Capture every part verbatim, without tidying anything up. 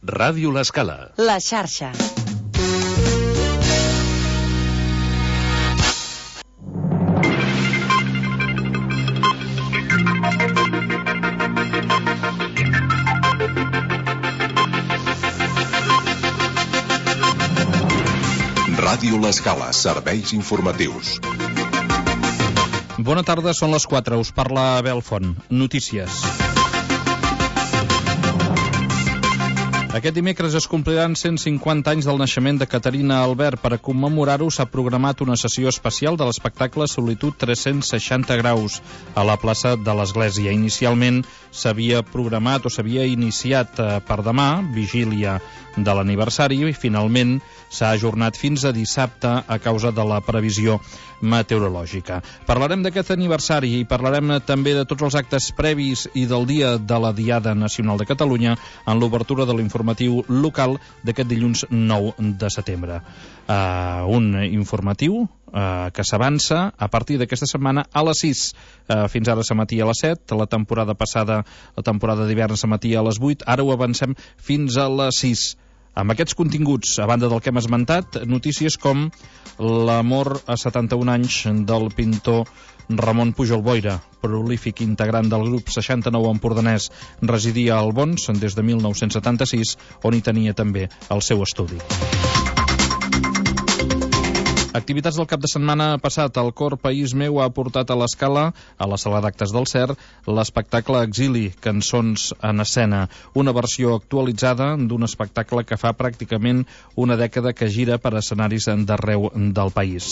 Ràdio L'Escala. La xarxa. Ràdio L'Escala, serveis informatius. Bona tarda, són les quatre, us parla Abel Font. Notícies. Aquest dimecres es compliran cent cinquanta anys del naixement de Caterina Albert. Per a commemorar-ho s'ha programat una sessió especial de l'espectacle Solitud tres-cents seixanta graus a la plaça de l'Església. Inicialment s'havia programat o s'havia iniciat per demà, vigília de l'aniversari, i finalment s'ha ajornat fins a dissabte a causa de la previsió meteorològica. Parlarem d'aquest aniversari i parlarem també de tots els actes previs i del dia de la Diada Nacional de Catalunya en l'obertura de l'informatiu local d'aquest dilluns nou de setembre. Uh, un informatiu uh, que s'avança a partir d'aquesta setmana a les sis. Uh, fins ara s'emetia a les set, la temporada passada, la temporada d'hivern s'emetia a les vuit, ara ho avancem fins a les sis. Amb aquests continguts, a banda del que hem esmentat, notícies com l'amor a setanta-un anys del pintor Ramon Pujol Boira, prolífic integrant del grup seixanta-nou empordanès, residia al Bons des de mil nou-cents setanta-sis, on hi tenia també el seu estudi. Activitats del cap de setmana passat. El Cor País Meu ha portat a l'Escala, a la sala d'actes del C E R, l'espectacle Exili, cançons en escena, una versió actualitzada d'un espectacle que fa pràcticament una dècada que gira per escenaris d'arreu del país.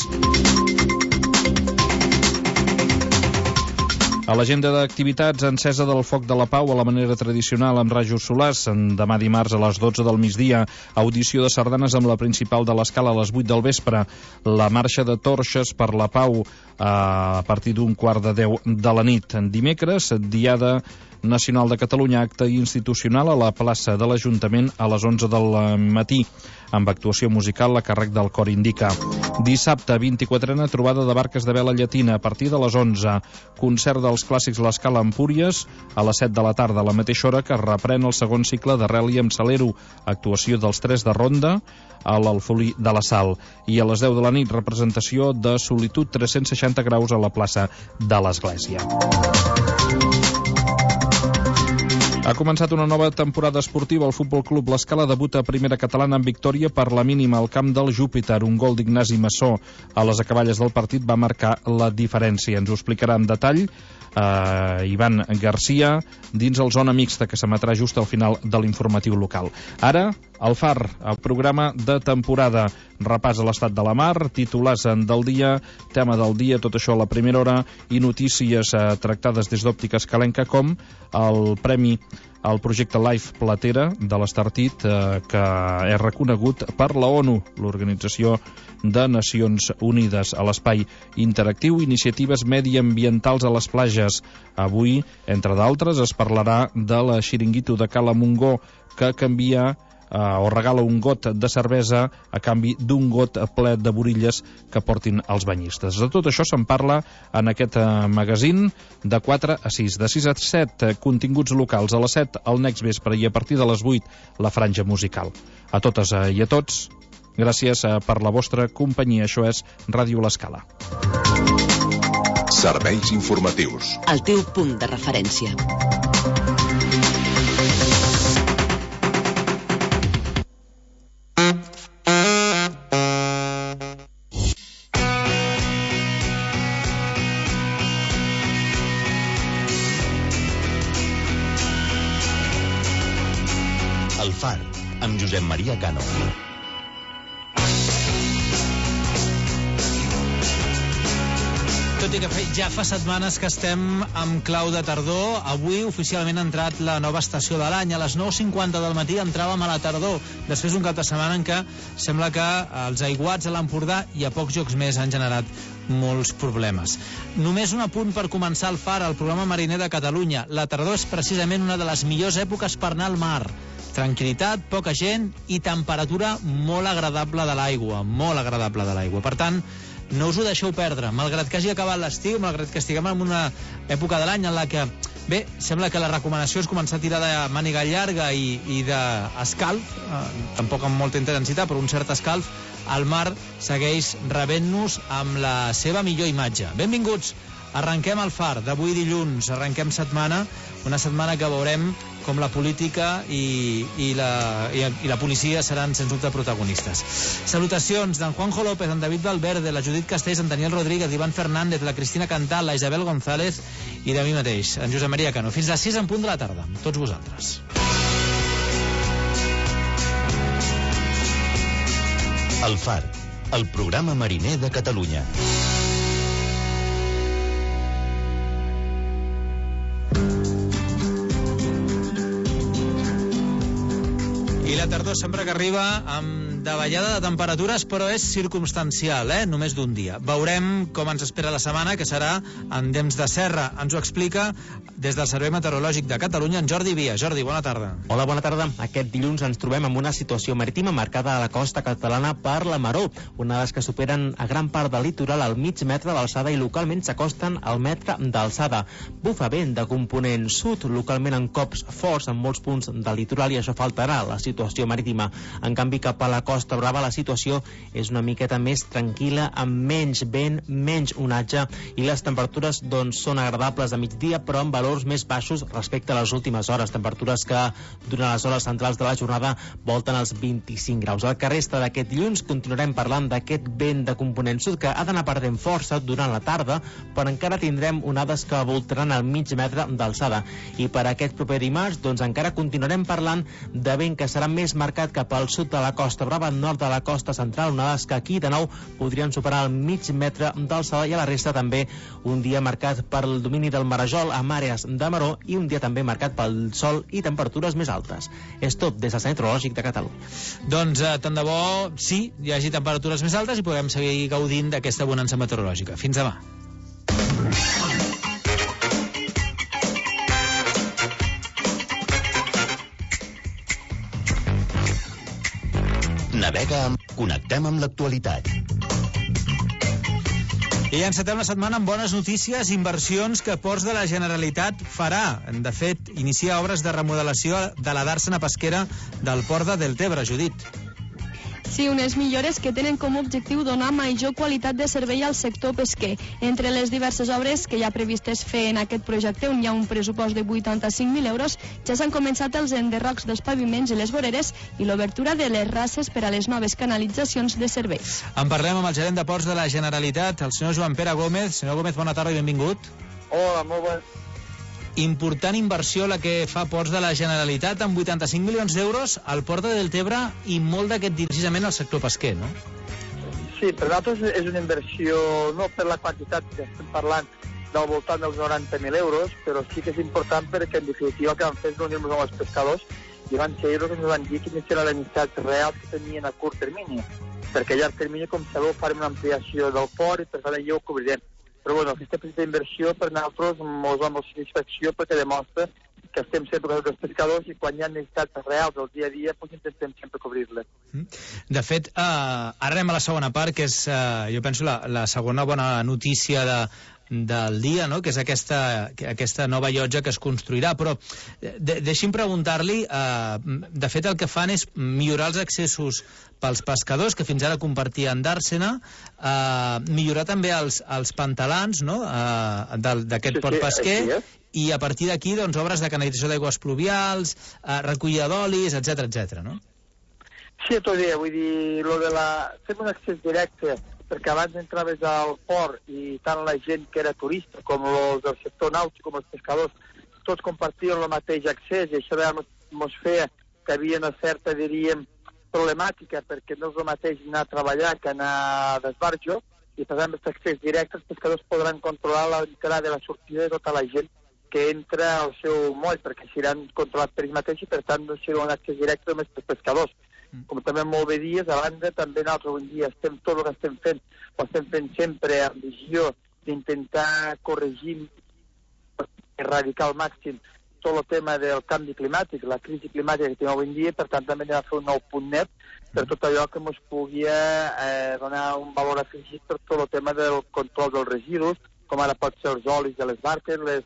A l'agenda d'activitats, encesa del foc de la pau a la manera tradicional amb rajos solars. Demà dimarts a les dotze del migdia, audició de sardanes amb la principal de l'Escala a les vuit del vespre. La marxa de torxes per la pau a partir d'un quart de deu de la nit. Dimecres, Diada Nacional de Catalunya, acte institucional a la plaça de l'Ajuntament a les onze del matí, amb actuació musical a càrrec del Cor Indica. Dissabte, vint-i-quatrena trobada de barques de vela llatina a partir de les onze. Concert dels clàssics l'Escala Empúries a les set de la tarda, a la mateixa hora que reprèn el segon cicle de Reli amb Salero, actuació dels Tres de Ronda a l'Alfolí de la Sal. I a les deu de la nit, representació de Solitud tres-cents seixanta graus a la plaça de l'Església. Ha començat una nova temporada esportiva. El Futbol Club L'Escala debuta a primera catalana amb victòria per la mínima al camp del Júpiter. Un gol d'Ignasi Massó a les acaballes del partit va marcar la diferència. Ens ho explicarà en detall uh, Ivan Garcia dins el Zona Mixta, que s'emetrà just al final de l'informatiu local. Ara, el Far, el programa de temporada. Repàs a l'estat de la mar, titulars del dia, tema del dia, tot això a la primera hora, i notícies eh, tractades des d'Òptica Escalenca, com el premi al projecte Life Platera de l'Estartit, eh, que és reconegut per la ONU, l'Organització de Nacions Unides, a l'espai interactiu, iniciatives mediambientals a les platges. Avui, entre d'altres, es parlarà de la xiringuito de Cala Montgó, que canvia Uh, o regala un got de cervesa a canvi d'un got ple de borilles que portin els banyistes. De tot això se'n parla en aquest uh, magazín de quatre a sis. De sis a set, uh, continguts locals. A les set, el Next Vespre, i a partir de les vuit, la franja musical. A totes uh, i a tots, gràcies uh, per la vostra companyia. Això és Ràdio L'Escala. Serveis informatius. El teu punt de referència. El Far, amb Josep Maria Cano. Tot i que ja fa setmanes que estem amb clau de tardor, avui oficialment ha entrat la nova estació de l'any. A les nou cinquanta del matí entràvem a la tardor, després d'un cap de setmana en què sembla que els aiguats a l'Empordà i a pocs llocs més han generat molts problemes. Només un apunt per començar el Far, el programa mariner de Catalunya. La tardor és precisament una de les millors èpoques per anar al mar. Tranquilitat, poca gent i temperatura molt agradable de l'aigua, molt agradable de l'aigua. Per tant, no us ho deixeu perdre, malgrat que hagi acabat l'estiu, malgrat que estiguem en una època de l'any en la que Bé, sembla que la recomanació és començar a tirar de màniga llarga i, i d'escalf, eh, tampoc amb molta intensitat, però un cert escalf. El mar segueix rebent-nos amb la seva millor imatge. Benvinguts! Arrenquem el Far d'avui dilluns, arrenquem setmana, una setmana que veurem com la política i, i, la, i, i la policia seran, sens dubte, protagonistes. Salutacions d'en Juanjo López, en David Valverde, la Judit Castells, en Daniel Rodríguez, Iván Fernández, la Cristina Cantal, la Isabel González i de mi mateix, en Josep Maria Cano. Fins a les sis en punt de la tarda, amb tots vosaltres. El Far, el programa mariner de Catalunya. I la tardor sempre que arriba amb davallada de temperatures, però és circumstancial, eh? Només d'un dia. Veurem com ens espera la setmana, que serà en temps de serra. Ens ho explica des del Servei Meteorològic de Catalunya en Jordi Via. Jordi, bona tarda. Hola, bona tarda. Aquest dilluns ens trobem amb una situació marítima marcada a la costa catalana per la maró. Onades que superen a gran part del litoral al mig metre d'alçada i localment s'acosten al metre d'alçada. Bufa vent de component sud, localment en cops forts en molts punts del litoral, i això faltarà la situació marítima. En canvi, cap a la Costa Brava la situació és una miqueta més tranquil·la, amb menys vent, menys onatge, i les temperatures doncs són agradables a migdia, però amb valors més baixos respecte a les últimes hores, temperatures que durant les hores centrals de la jornada volten els vint-i-cinc graus. El que resta d'aquest dilluns continuarem parlant d'aquest vent de component sud que ha d'anar perdent força durant la tarda, però encara tindrem onades que voltaran al mig metre d'alçada. I per aquest proper dimarts doncs encara continuarem parlant de vent que serà més marcat cap al sud de la Costa Brava, nord de la costa central, onades que aquí de nou podrien superar el mig metre d'alçada, i a la resta també un dia marcat per el domini del marejol amb àrees de maró, i un dia també marcat pel sol i temperatures més altes. És tot des del Servei Meteorològic de Catalunya. Doncs eh, tant de bo sí, hi hagi temperatures més altes i podem seguir gaudint d'aquesta bonança meteorològica. Fins demà. Navega amb... Connectem amb l'actualitat. I encetem la setmana amb bones notícies, inversions que Ports de la Generalitat farà. De fet, inicia obres de remodelació de la dàrsena pesquera del Port de Deltebre. Judit. Sí, unes millores que tenen com a objectiu donar major qualitat de servei al sector pesquer. Entre les diverses obres que hi ha previstes fer en aquest projecte, on hi ha un pressupost de vuitanta-cinc mil euros, ja s'han començat els enderrocs dels paviments i les voreres i l'obertura de les races per a les noves canalitzacions de serveis. En parlem amb el gerent de Ports de la Generalitat, el senyor Joan Pere Gómez. Senyor Gómez, bona tarda i benvingut. Hola, molt bona. Important inversió la que fa Ports de la Generalitat, amb vuitanta-cinc milions d'euros al Port de Deltebre, i molt d'aquest precisament al sector pesquer, no? Sí, per nosaltres és una inversió, no per la quantitat que estem parlant, del voltant dels noranta mil euros, però sí que és important perquè, en definitiva, el que vam fer és reunir-nos amb els pescadors i van ser ells que ens van dir quines eren les necessitats reals que tenien a curt termini, perquè a llarg termini, com sabeu, farem una ampliació del port i per tant allò ho cobrirem. Però bueno, aquesta petita inversió per nosaltres ens va molt satisfacció perquè demostra que estem sempre amb els pescadors i quan hi ha necessitats reals del dia a dia doncs intentem sempre cobrir-les. De fet, eh, ara anem a la segona part, que és, eh, jo penso, la, la segona bona notícia de, del dia, no? Que és aquesta, aquesta nova llotja que es construirà. Però de, deixi'm preguntar-li, eh, de fet el que fan és millorar els accessos pels pescadors, que fins ara compartien dàrsena, eh, millorar també els, els pantalans, no? eh, d'aquest sí, port sí, pesquer, sí, i a partir d'aquí doncs, obres de canalització d'aigües pluvials, eh, recollida d'olis, etcètera, etcètera, no? Sí, t'ho diré, vull dir, lo de la... fem un accés directe, perquè abans entraves al port i tant la gent que era turista com els del sector nàutic, com els pescadors, tots compartien el mateix accés, i això ens feia que hi havia una certa, diríem, problemàtica, perquè no és el mateix anar a treballar que anar a d'esbarjo, i per tant, amb accés directe, els pescadors podran controlar l'entrada i la sortida de tota la gent que entra al seu moll, perquè seran controlats per ells mateixos i per tant no serà un accés directe només pels pescadors. Com també molt bé dies, a banda també nosaltres avui dia estem tot el que estem fent, ho estem fent sempre amb visió d'intentar corregir, erradicar al màxim tot el tema del canvi climàtic, la crisi climàtica que tenim avui dia, per tant també anem a fer un nou punt net per tot allò que ens pugui eh, donar un valor afegit per tot el tema del control dels residus, com ara pot ser els olis de les barques, les,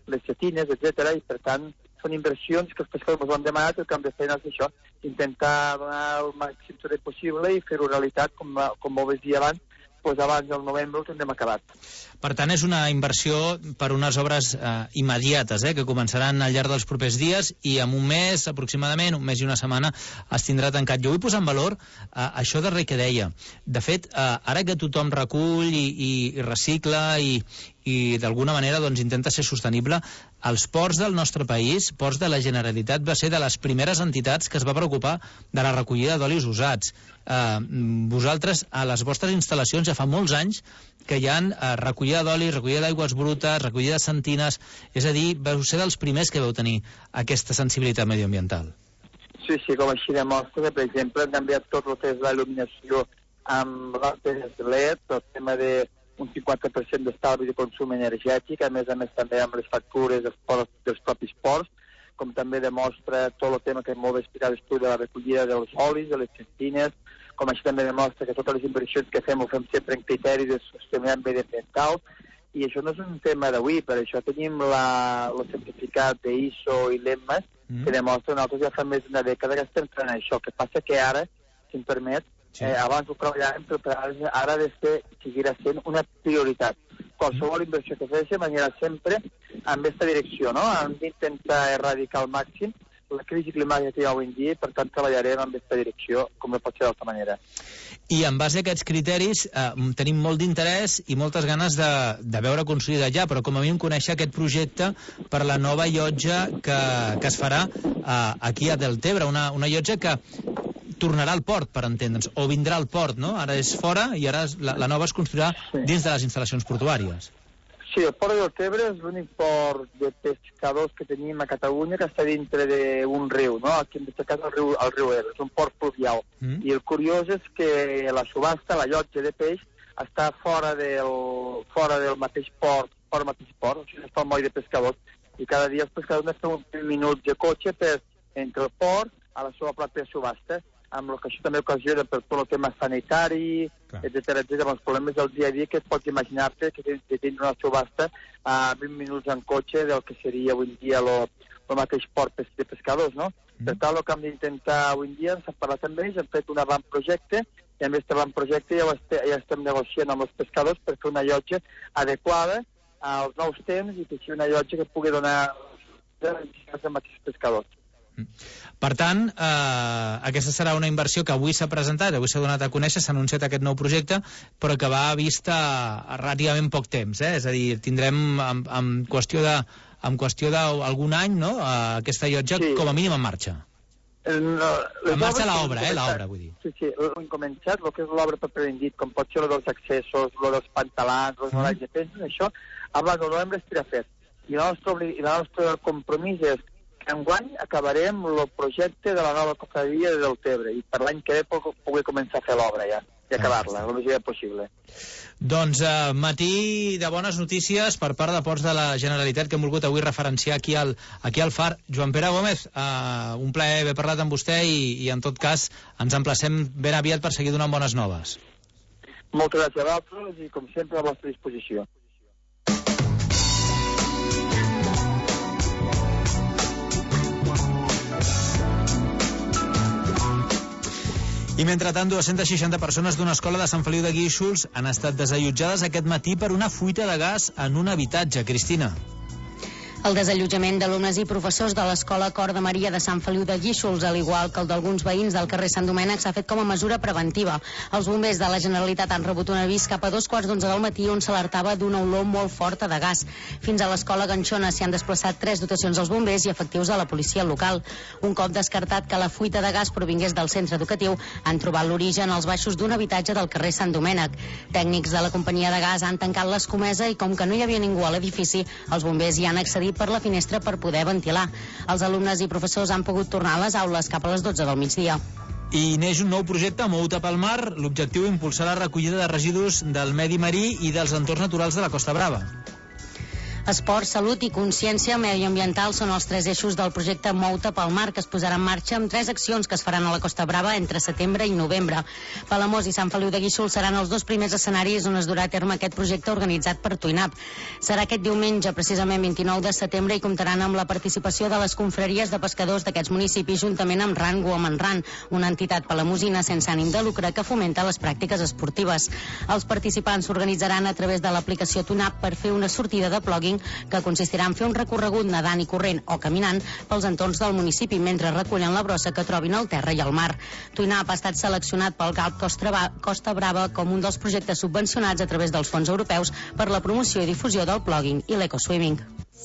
les setines, etcètera, i per tant són inversions que els pescadors ens ho han demanat, el que hem de fer és això, intentar donar el màxim servei possible i fer-ho realitat, com, com molt bé dia abans, doncs abans del novembre ho tindrem acabat. Per tant, és una inversió per unes obres eh, immediates, eh, que començaran al llarg dels propers dies i en un mes aproximadament, un mes i una setmana, es tindrà tancat. Jo vull posar en valor eh, això darrer que deia. De fet, eh, ara que tothom recull i, i, i recicla i, i d'alguna manera doncs, intenta ser sostenible, els ports del nostre país, ports de la Generalitat, va ser de les primeres entitats que es va preocupar de la recollida d'olis usats. Eh, vosaltres, a les vostres instal·lacions, ja fa molts anys que hi ha eh, recollida d'olis, recollida d'aigües brutes, recollida de sentines, és a dir, vau ser dels primers que vau tenir aquesta sensibilitat medioambiental. Sí, sí, com així demostra que, per exemple, hem canviat tot el que és la il·luminació amb làmperes L E D, el tema de un cinquanta per cent d'estalvi de consum energètic, a més a més també amb les factures dels, ports, dels propis ports, com també demostra tot el tema que molt bé explicat l'estudi de la recollida dels olis, de les sentines, com així també demostra que totes les inversions que fem ho fem sempre en criteris de sostenibilitat mediambiental, i això no és un tema d'avui, per això tenim la, el certificat d'I S O i l'E M A, mm. que demostra que nosaltres ja fa més d'una dècada que estem fent això. Que passa que ara, si em permet, sí. eh, abans ho treballàvem, però ara, ara ha de ser, seguirà sent una prioritat. Qualsevol inversió que féssim anirà sempre en aquesta direcció, no? Hem d'intentar erradicar al màxim la crisi climàtica que hi ha avui en dia, per tant treballarem en aquesta direcció, com no pot ser d'altra manera. I en base a aquests criteris eh, tenim molt d'interès i moltes ganes de, de veure construïda ja, però com a mínim conèixer aquest projecte per la nova llotja que, que es farà eh, aquí a Deltebre, una, una llotja que tornarà al port, per entendre'ns, o vindrà al port, no? Ara és fora i ara la, la nova es construirà sí. dins de les instal·lacions portuàries. Sí, el port de Deltebre és l'únic port de pescadors que tenim a Catalunya que està dintre d'un riu, no? Aquí en aquest cas el riu, el riu Ebre, és un port fluvial. Mm. I el curiós és que la subhasta, la llotja de peix, està fora del, fora del mateix port, fora del mateix port, o sigui, està al moll de pescadors. I cada dia els pescadors necessiten un minut de cotxe per, entre el port a la seva pròpia subhasta, amb el que això també ocasiona per tot el tema sanitari, etcètera, etcètera, amb els problemes del dia a dia que et pots imaginar-te que tens una subhasta a vint minuts en cotxe del que seria avui en dia el mateix port de pescadors, no? Mm. Per tant, el que hem d'intentar avui en dia, s'ha parlat amb ells, hem fet un avantprojecte, i amb aquest avantprojecte ja, este, ja estem negociant amb els pescadors per fer una llotja adequada als nous temps i que sigui una llotja que pugui donar als mateixos pescadors. Per tant, eh, aquesta serà una inversió que avui s'ha presentat, avui s'ha donat a conèixer, s'ha anunciat aquest nou projecte, però que va a vista a relativament poc temps, eh? És a dir, tindrem en, en qüestió de, en qüestió d'algun any, no?, eh, aquesta llotja sí. com a mínim en marxa. No, en marxa l'obra, eh, l'obra, vull dir. Sí, sí, hem començat el que és l'obra pròpiament dit, com pot ser el dels accessos, el dels pantalans, els horaris de penses, això, abans del novembre estarà fet. I el nostre, i el nostre compromís és enguany acabarem el projecte de la nova cofradia de Deltebre i per l'any que ve puc, pugui començar a fer l'obra ja i acabar-la, el més possible. Doncs eh, matí de bones notícies per part de Ports de la Generalitat que hem volgut avui referenciar aquí al, aquí al Far. Joan Pere Gómez, eh, un plaer haver parlat amb vostè i, i en tot cas ens emplacem ben aviat per seguir donant bones noves. Moltes gràcies a vosaltres i com sempre a la vostra disposició. I mentrestant, dues-centes seixanta persones d'una escola de Sant Feliu de Guíxols han estat desallotjades aquest matí per una fuita de gas en un habitatge. Cristina. El desallotjament d'alumnes i professors de l'Escola Cor de Maria de Sant Feliu de Guíxols, al igual que el d'alguns veïns del carrer Sant Domènec, s'ha fet com a mesura preventiva. Els bombers de la Generalitat han rebut un avís cap a dos quarts d'onze del matí on s'alertava d'una olor molt forta de gas. Fins a l'Escola Ganxona s'hi han desplaçat tres dotacions dels bombers i efectius de la policia local. Un cop descartat que la fuita de gas provingués del centre educatiu, han trobat l'origen als baixos d'un habitatge del carrer Sant Domènec. Tècnics de la companyia de gas han tancat l'escomesa i com que no hi havia ningú a l'edifici, els bombers hi han accedit per la finestra per poder ventilar. Els alumnes i professors han pogut tornar a les aules cap a les dotze del migdia. I neix un nou projecte a Mouta pel Mar. L'objectiu és impulsar la recollida de residus del medi marí i dels entorns naturals de la Costa Brava. Esport, salut i consciència mediambiental són els tres eixos del projecte Mou-te pel Mar, que es posarà en marxa amb tres accions que es faran a la Costa Brava entre setembre i novembre. Palamós i Sant Feliu de Guíxols seran els dos primers escenaris on es durà a terme aquest projecte organitzat per Twinap. Serà aquest diumenge, precisament vint-i-nou de setembre, i comptaran amb la participació de les confraries de pescadors d'aquests municipis juntament amb RAN Womenran, una entitat palamosina sense ànim de lucre que fomenta les pràctiques esportives. Els participants s'organitzaran a través de l'aplicació Twinap per fer una sortida de plugin que consistirà en fer un recorregut nedant i corrent o caminant pels entorns del municipi mentre recullen la brossa que trobin al terra i al mar. Twinap ha estat seleccionat pel Galp Costa Brava com un dels projectes subvencionats a través dels fons europeus per la promoció i difusió del plugin i l'ecoswimming.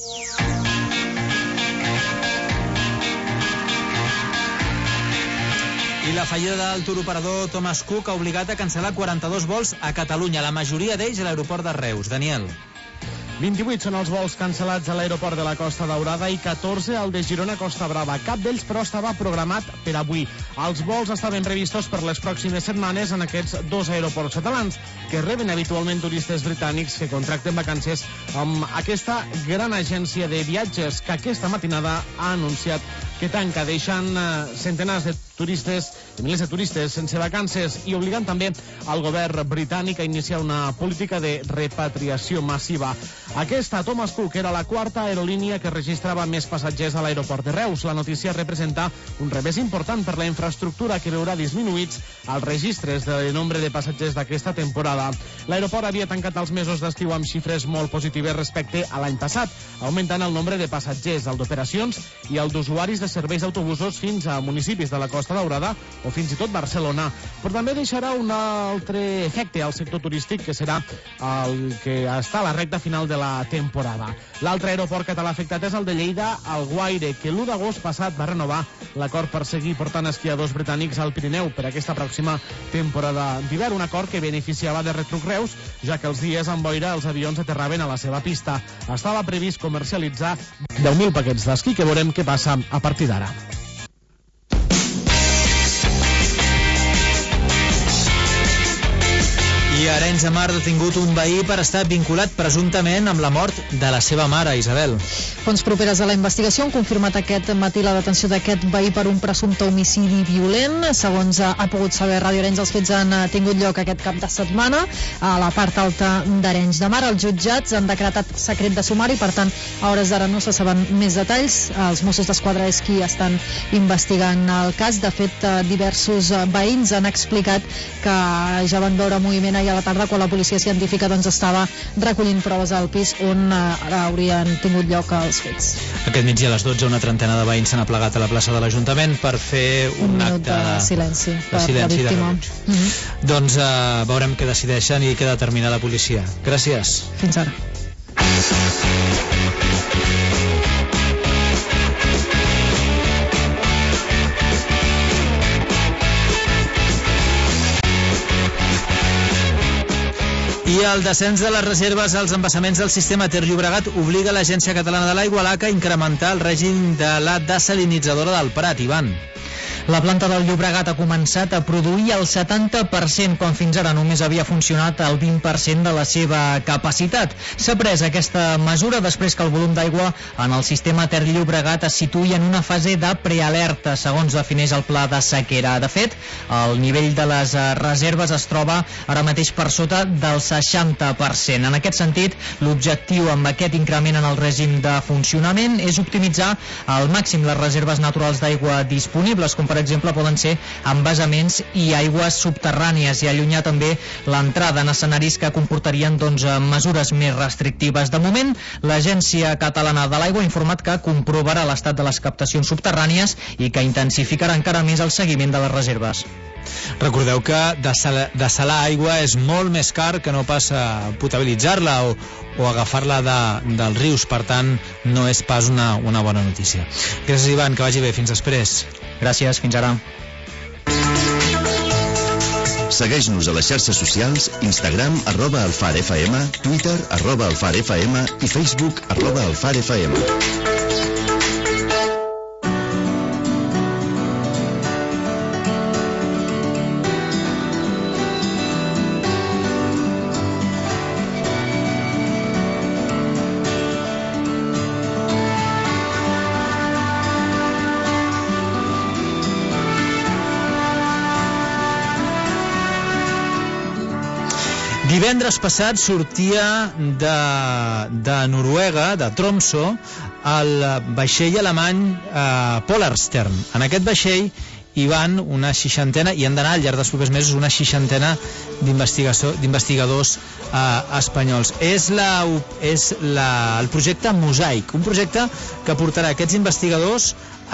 I la fallida del turoperador Thomas Cook ha obligat a cancel·lar quaranta-dos vols a Catalunya, la majoria d'ells a l'aeroport de Reus. Daniel. vint-i-vuit són els vols cancel·lats a l'aeroport de la Costa Daurada i catorze al de Girona Costa Brava. Cap d'ells, però, estava programat per avui. Els vols estaven previstos per les pròximes setmanes en aquests dos aeroports catalans, que reben habitualment turistes britànics que contracten vacances amb aquesta gran agència de viatges que aquesta matinada ha anunciat que tanca, deixant centenars de turistes, milers de turistes sense vacances i obligant també al govern britànic a iniciar una política de repatriació massiva. Aquesta, Thomas Cook, era la quarta aerolínia que registrava més passatgers a l'aeroport de Reus. La notícia representa un revés important per la infraestructura que veurà disminuïts els registres del nombre de passatgers d'aquesta temporada. L'aeroport havia tancat els mesos d'estiu amb xifres molt positives respecte a l'any passat, augmentant el nombre de passatgers, el d'operacions i el d'usuaris de serveis d'autobusos fins a municipis de la Costa Daurada o fins i tot Barcelona. Però també deixarà un altre efecte al sector turístic, que serà el que està a la recta final de la temporada. L'altre aeroport català afectat és el de Lleida, Alguaire, que l'u d'agost passat va renovar l'acord per seguir portant esquiadors britànics al Pirineu per aquesta pròxima temporada d'hivern, un acord que beneficiava de Retruc Reus, ja que els dies amb boira els avions aterraven a la seva pista. Estava previst comercialitzar deu mil paquets d'esquí, que veurem què passa a partir d'ara. I a Arenys de Mar ha detingut un veí per estar vinculat presumptament amb la mort de la seva mare, Isabel. Fonts properes a la investigació han confirmat aquest matí la detenció d'aquest veí per un presumpte homicidi violent. Segons ha pogut saber Ràdio Arenys, els fets han tingut lloc aquest cap de setmana a la part alta d'Arenys de Mar. Els jutjats han decretat secret de sumari, per tant, a hores d'ara no se saben més detalls. Els Mossos d'Esquadra és qui estan investigant el cas. De fet, diversos veïns han explicat que ja van veure moviment ahir a la tarda quan la policia científica doncs, estava recollint proves al pis on eh, haurien tingut lloc els fets. Aquest migdia a les dotze una trentena de veïns s'han aplegat a la plaça de l'Ajuntament per fer un, un acte de silenci de, per silenci la víctima. De mm -hmm. Doncs eh, veurem què decideixen i què determina la policia. Gràcies. Fins ara. I el descens de les reserves als embassaments del sistema Ter Llobregat obliga l'Agència Catalana de l'Aigua, l'A C A, a incrementar el règim de la desalinitzadora del Prat. Ivan. La planta del Llobregat ha començat a produir el setanta per cent, quan fins ara només havia funcionat el vint per cent de la seva capacitat. S'ha pres aquesta mesura després que el volum d'aigua en el sistema Ter Llobregat es situï en una fase de prealerta, segons defineix el pla de sequera. De fet, el nivell de les reserves es troba ara mateix per sota del seixanta per cent. En aquest sentit, l'objectiu amb aquest increment en el règim de funcionament és optimitzar al màxim les reserves naturals d'aigua disponibles, com per exemple poden ser embassaments i aigües subterrànies, i allunyar també l'entrada en escenaris que comportarien doncs, mesures més restrictives. De moment, l'Agència Catalana de l'Aigua ha informat que comprovarà l'estat de les captacions subterrànies i que intensificarà encara més el seguiment de les reserves. Recordeu que desalar, desalar aigua és molt més car que no pas potabilitzar-la o, o agafar-la de, dels rius, per tant no és pas una, una bona notícia. Gràcies, Ivan, que vagi bé, fins després. Gràcies, fins ara. Segueix-nos a les xarxes socials, Instagram, arroba Alfar F M, Twitter, arroba Alfar F M i Facebook, arroba Alfar F M. Divendres passat sortia de, de Noruega, de Tromsø, el vaixell alemany eh, Polarstern. En aquest vaixell hi van una seixantena, i han d'anar al llarg dels propers mesos una seixantena d'investigadors eh, espanyols. És, la, és la, el projecte Mosaic, un projecte que portarà aquests investigadors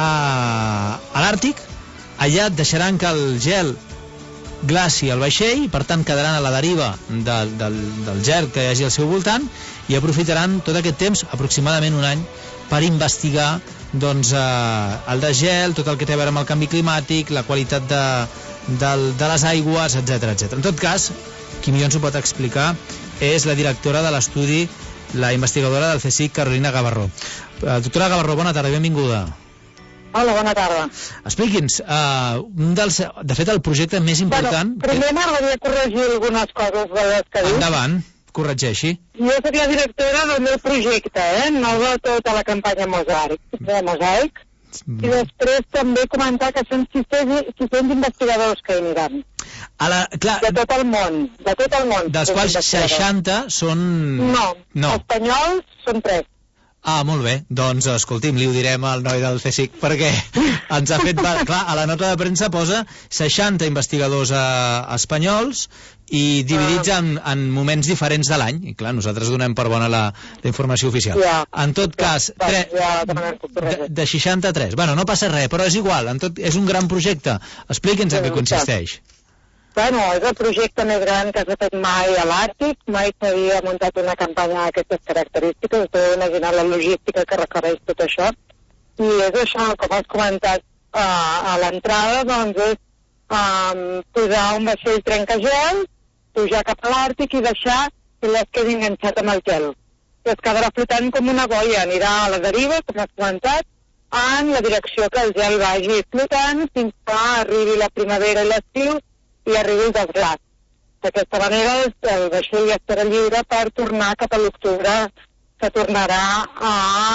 a, a l'Àrtic. Allà deixaran que el gel glaci el vaixell, per tant quedaran a la deriva del, del, del gel que hi hagi al seu voltant, i aprofitaran tot aquest temps, aproximadament un any, per investigar doncs, eh, el desgel, tot el que té a veure amb el canvi climàtic, la qualitat de, de, de les aigües, etcètera, etcètera. En tot cas, qui millor ens ho pot explicar és la directora de l'estudi, la investigadora del C S I C, Carolina Gavarró. Eh, doctora Gavarró, bona tarda, benvinguda. Hola, bona tarda. Expliqui'ns, uh, un dels, de fet, el projecte més important... Bueno, primer m'agradaria corregir algunes coses de les que dius. Endavant, corregeixi. Jo soc la directora del meu projecte, eh? No de tota la campanya Mosaic. De Mosaic. Mm. I després també comentar que són sis-cents investigadors que hi aniran. A la, clar, de tot el món, de tot el món. Dels quals seixanta són... No, no, espanyols són tres. Ah, molt bé. Doncs, escolti'm, li ho direm al noi del C S I C, perquè ens ha fet... Clar, a la nota de premsa posa seixanta investigadors eh, espanyols i dividits en, en moments diferents de l'any. I clar, nosaltres donem per bona la, la informació oficial. Ja, en tot ja, cas, ja, tre... ja, de, de seixanta-tres. Bueno, no passa res, però és igual. En tot... És un gran projecte. Expliqui'ns en què consisteix. Bueno, és el projecte més gran que s'ha fet mai a l'Àrtic. Mai s'havia muntat una campanya d'aquestes característiques. Us podeu imaginar la logística que requereix tot això. I és això, com has comentat uh, a l'entrada, doncs és um, posar un vaixell trencagel, pujar cap a l'Àrtic i deixar que es quedi enganxat amb el gel. I es quedarà flotant com una boia. Anirà a la deriva, com has comentat, en la direcció que el gel vagi flotant fins que arribi la primavera i l'estiu i arribi el desglaç. D'aquesta manera el vaixell ja estarà lliure per tornar cap a l'octubre, que tornarà a,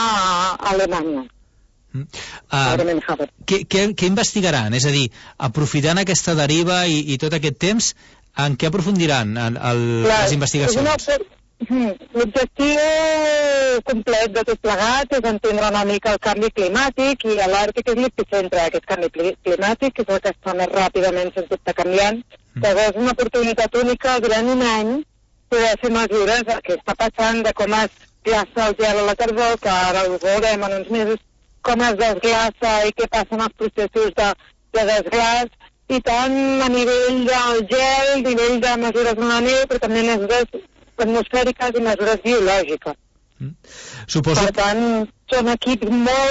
a Alemanya. Mm. Uh, què, què, què investigaran? És a dir, aprofitant aquesta deriva i, i tot aquest temps, en què aprofundiran en, el, Clar, les investigacions? L'objectiu complet de tot plegat és entendre una mica el canvi climàtic, i a l'Àrtic és l'epicentre d'aquest canvi climàtic, que és el que està més ràpidament sens dubte canviant. Mm. Llavors és una oportunitat única durant un any poder fer mesures del que està passant, de com es glaça el gel a la tardor, que ara ho veurem en uns mesos, com es desglaça i què passa en els processos de, de desglaç, i tant a nivell del gel, a nivell de mesures en la neu, però també mesures atmosfèriques i mesures biològiques. Mm. Suposo... Per tant, són equips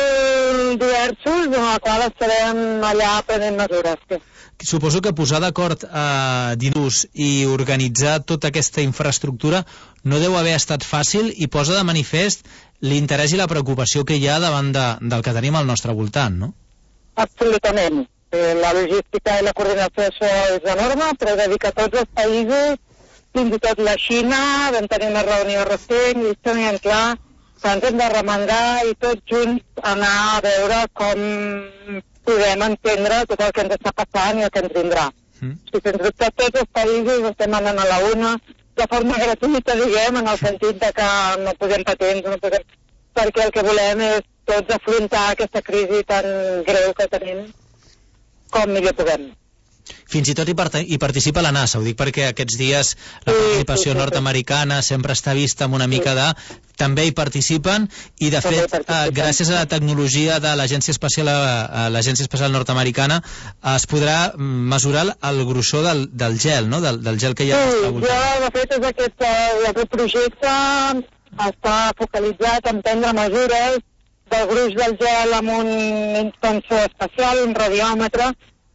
molt diversos en els quals estarem allà prenent mesures. Sí. Suposo que posar d'acord eh, diners i organitzar tota aquesta infraestructura no deu haver estat fàcil, i posa de manifest l'interès i la preocupació que hi ha davant de, del que tenim al nostre voltant, no? Absolutament. La logística i la coordinació d'això és enorme, però de dir que tots els països, fins i tot la Xina, vam tenir una reunió recent i tenien clar que ens hem de remengar i tots junts anar a veure com podem entendre tot el que ens està passant i el que ens vindrà. Mm. Si sens dubte tots els països estem anant a la una de forma gratuïta, diguem, en el sentit de que no posem patents, no posem... perquè el que volem és tots afrontar aquesta crisi tan greu que tenim com millor podem. Fins i tot hi, part hi participa la NASA, ho dic perquè aquests dies la participació sí, sí, sí, nord-americana sempre està vista amb una mica de... També hi participen, i de fet, eh, gràcies a la tecnologia de l'Agència Espacial, eh, l'Agència Espacial nord-americana, eh, es podrà mesurar el grossor del, del gel, no? Del, del gel que hi ha sí, al voltant. Jo, de fet, és aquest, eh, aquest projecte està focalitzat en prendre mesures del gruix del gel amb un sensor espacial, un radiòmetre,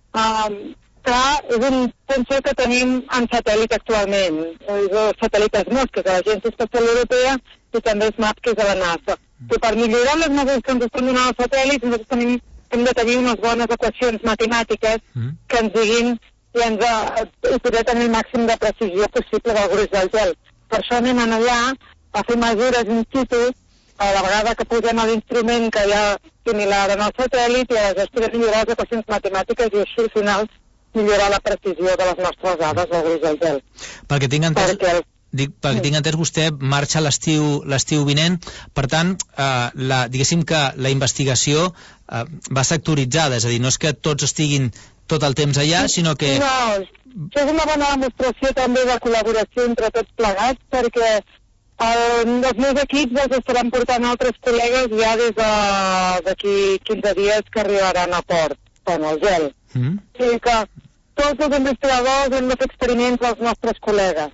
eh, que és un sensor que tenim en satèl·lit actualment. És el satèl·lit ESMOS, que és de l'Agència Espacial Europea, i també SMAP, que és de la NASA. I per millorar les mesures que ens estan donant els satèl·lits, nosaltres tenim, hem de tenir unes bones equacions matemàtiques mm. que ens diguin i, ens, i poder tenir el màxim de precisió possible del gruix del gel. Per això anem allà a fer mesures in situ, a la vegada que posem l'instrument que hi ha similar en el satèl·lit, i aleshores podem millorar les equacions matemàtiques, i així al final millorar la precisió de les nostres dades del gruix del gel. Perquè tinc entès... Perquè el... Dic, perquè tinc entès, vostè marxa l'estiu l'estiu vinent, per tant, eh, la, diguéssim que la investigació eh, va sectoritzada, és a dir, no és que tots estiguin tot el temps allà, sinó que... No, això és una bona demostració també de col·laboració entre tots plegats, perquè el, els meus equips els estaran portant altres col·legues ja des d'aquí quinze dies que arribaran a port, bueno, al gel. Mm. O sigui que tots els investigadors hem de fer experiments als nostres col·legues.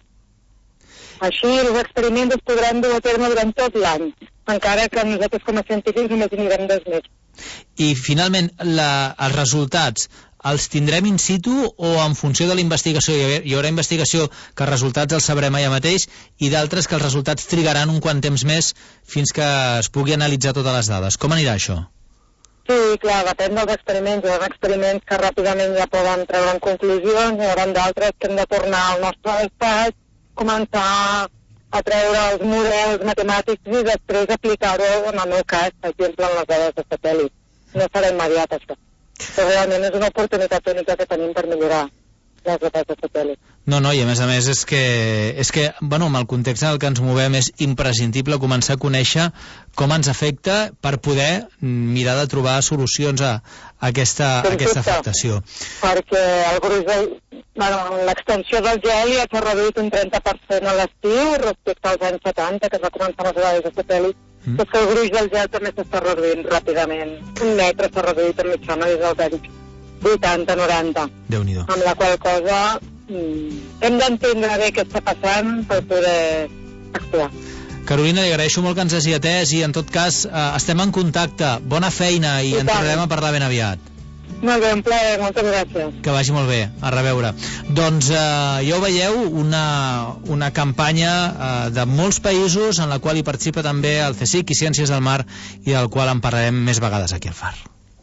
Així, els experiments es podran dur a terme durant tot l'any, encara que nosaltres com a científics només tindrem dos mesos. I, finalment, la, els resultats els tindrem in situ o en funció de la investigació? Hi haurà investigació que els resultats els sabrem allà mateix i d'altres que els resultats trigaran un quant temps més fins que es pugui analitzar totes les dades. Com anirà això? Sí, clar, depèn dels experiments. Hi ha experiments que ràpidament ja poden treure en conclusions, hi haurà d'altres que hem de tornar al nostre despatx, començar a treure els models matemàtics i després aplicar-ho, en el meu cas, per exemple, en les dades de satèl·lit. No serà immediat, això. Però realment és una oportunitat única que tenim per millorar les dades de satèl·lit. No, no, i a més a més és que, és que, bueno, amb el context en el que ens movem és imprescindible començar a conèixer com ens afecta per poder mirar de trobar solucions a, a aquesta, a aquesta afectació. Perquè el gruix del... Bueno, l'extensió del gel ja s'ha reduït un trenta per cent a l'estiu respecte als anys setanta, que es va començar les dades de satèl·lit. Mm. És que el gruix del gel també s'està reduint ràpidament. Un metre s'ha reduït en mitjana des dels anys vuitanta noranta. Déu-n'hi-do. Amb la qual cosa mm, hem d'entendre bé què està passant per poder actuar. Carolina, li agraeixo molt que ens hagi atès i en tot cas eh, estem en contacte. Bona feina i, I en tornarem a parlar ben aviat. Molt bé, un plaer, moltes gràcies. Que vagi molt bé, a reveure. Doncs eh, ja ho veieu, una, una campanya eh, de molts països en la qual hi participa també el CSIC i Ciències del Mar i del qual en parlarem més vegades aquí al Far.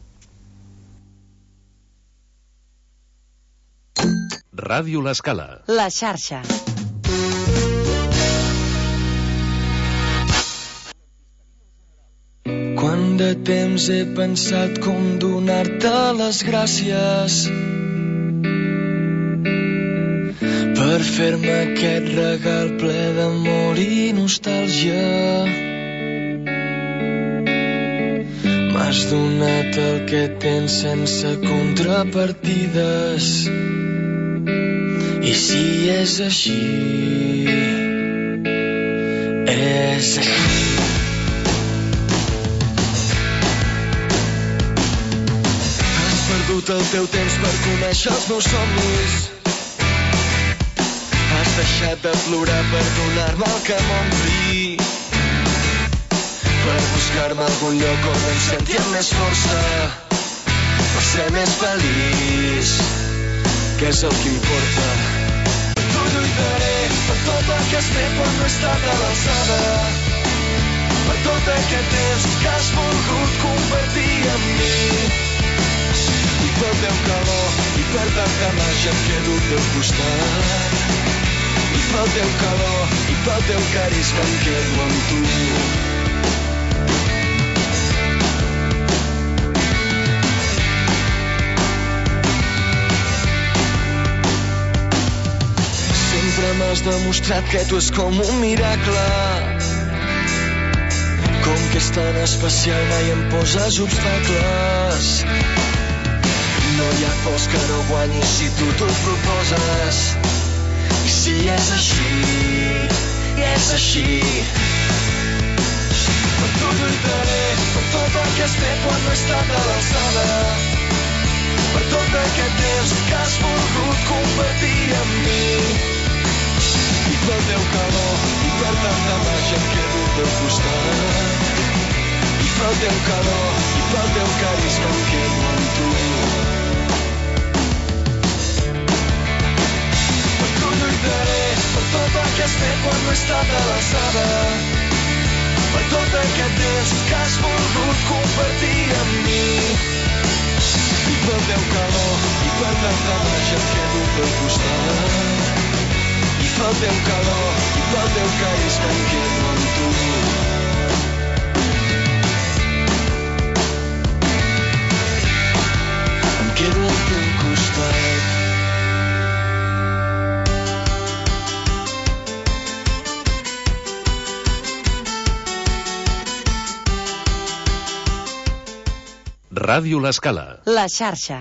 Ràdio L'Escala. La xarxa. Quant de temps he pensat com donar-te les gràcies per fer-me aquest regal ple d'amor i nostàlgia. M'has donat el que tens sense contrapartides. I si és així, és així. Has perdut el teu temps per conèixer els meus somnis. Has deixat de plorar per donar-me el que m'ompli, per buscar-me algun lloc on em senti amb més força, per ser més feliç, que és el que importa. Tu lluitaré per tot el que has fet quan no he estat a l'alçada, per tot aquest temps que has volgut compartir amb mi, i pel teu calor i per tanta màgia em quedo al teu costat, i pel teu calor i pel teu carisma em quedo amb tu. M'has demostrat que tu és com un miracle, com que és tan especial mai em poses obstacles. No hi ha pols que no guanyi si tu t'ho proposes, i si és així, és així. Per tu lluitaré, per tot el que has fet quan no he estat a l'alçada, per tot aquest temps que has volgut compartir amb mi, i pel teu calor i per tanta màgia em quedo al teu costat, i pel teu calor i pel teu carisma em quedo amb tu. Per tu lluitaré, per tot el que has fet quan no he estat a l'alçada, per tot aquest temps que has volgut compartir amb mi, i pel teu calor i per tanta màgia em quedo al teu costat, i pel teu calor i pel teu carisma em quedo amb tu. Em quedo al teu costat. Ràdio L'Escala. La xarxa.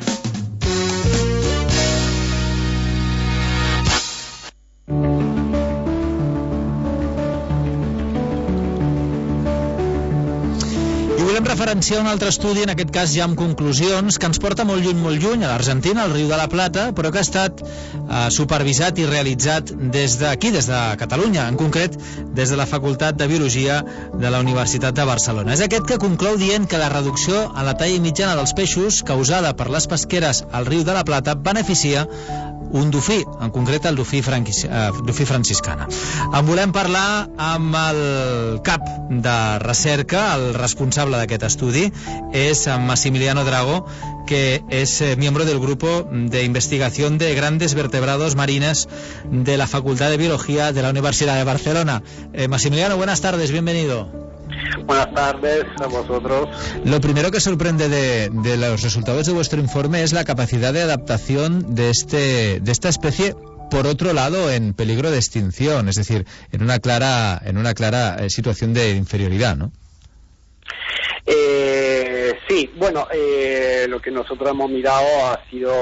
Volem referenciar un altre estudi, en aquest cas ja amb conclusions, que ens porta molt lluny, molt lluny, a l'Argentina, al Riu de la Plata, però que ha estat eh, supervisat i realitzat des d'aquí, des de Catalunya, en concret des de la Facultat de Biologia de la Universitat de Barcelona. És aquest que conclou dient que la reducció en la talla mitjana dels peixos causada per les pesqueres al Riu de la Plata beneficia un dofí, en concret el dofí, franquis, eh, dofí franciscana. En volem parlar amb el cap de recerca, el responsable d'aquest estudi, és Massimiliano Drago, que es eh, miembro del grupo de investigación de grandes vertebrados marines de la Facultad de Biología de la Universidad de Barcelona. Eh, Massimiliano, buenas tardes, bienvenido. Buenas tardes a vosotros. Lo primero que sorprende de, de los resultados de vuestro informe es la capacidad de adaptación de, este, de esta especie, por otro lado, en peligro de extinción, es decir, en una clara, en una clara eh, situación de inferioridad, ¿no? Eh, sí, bueno, eh, lo que nosotros hemos mirado ha sido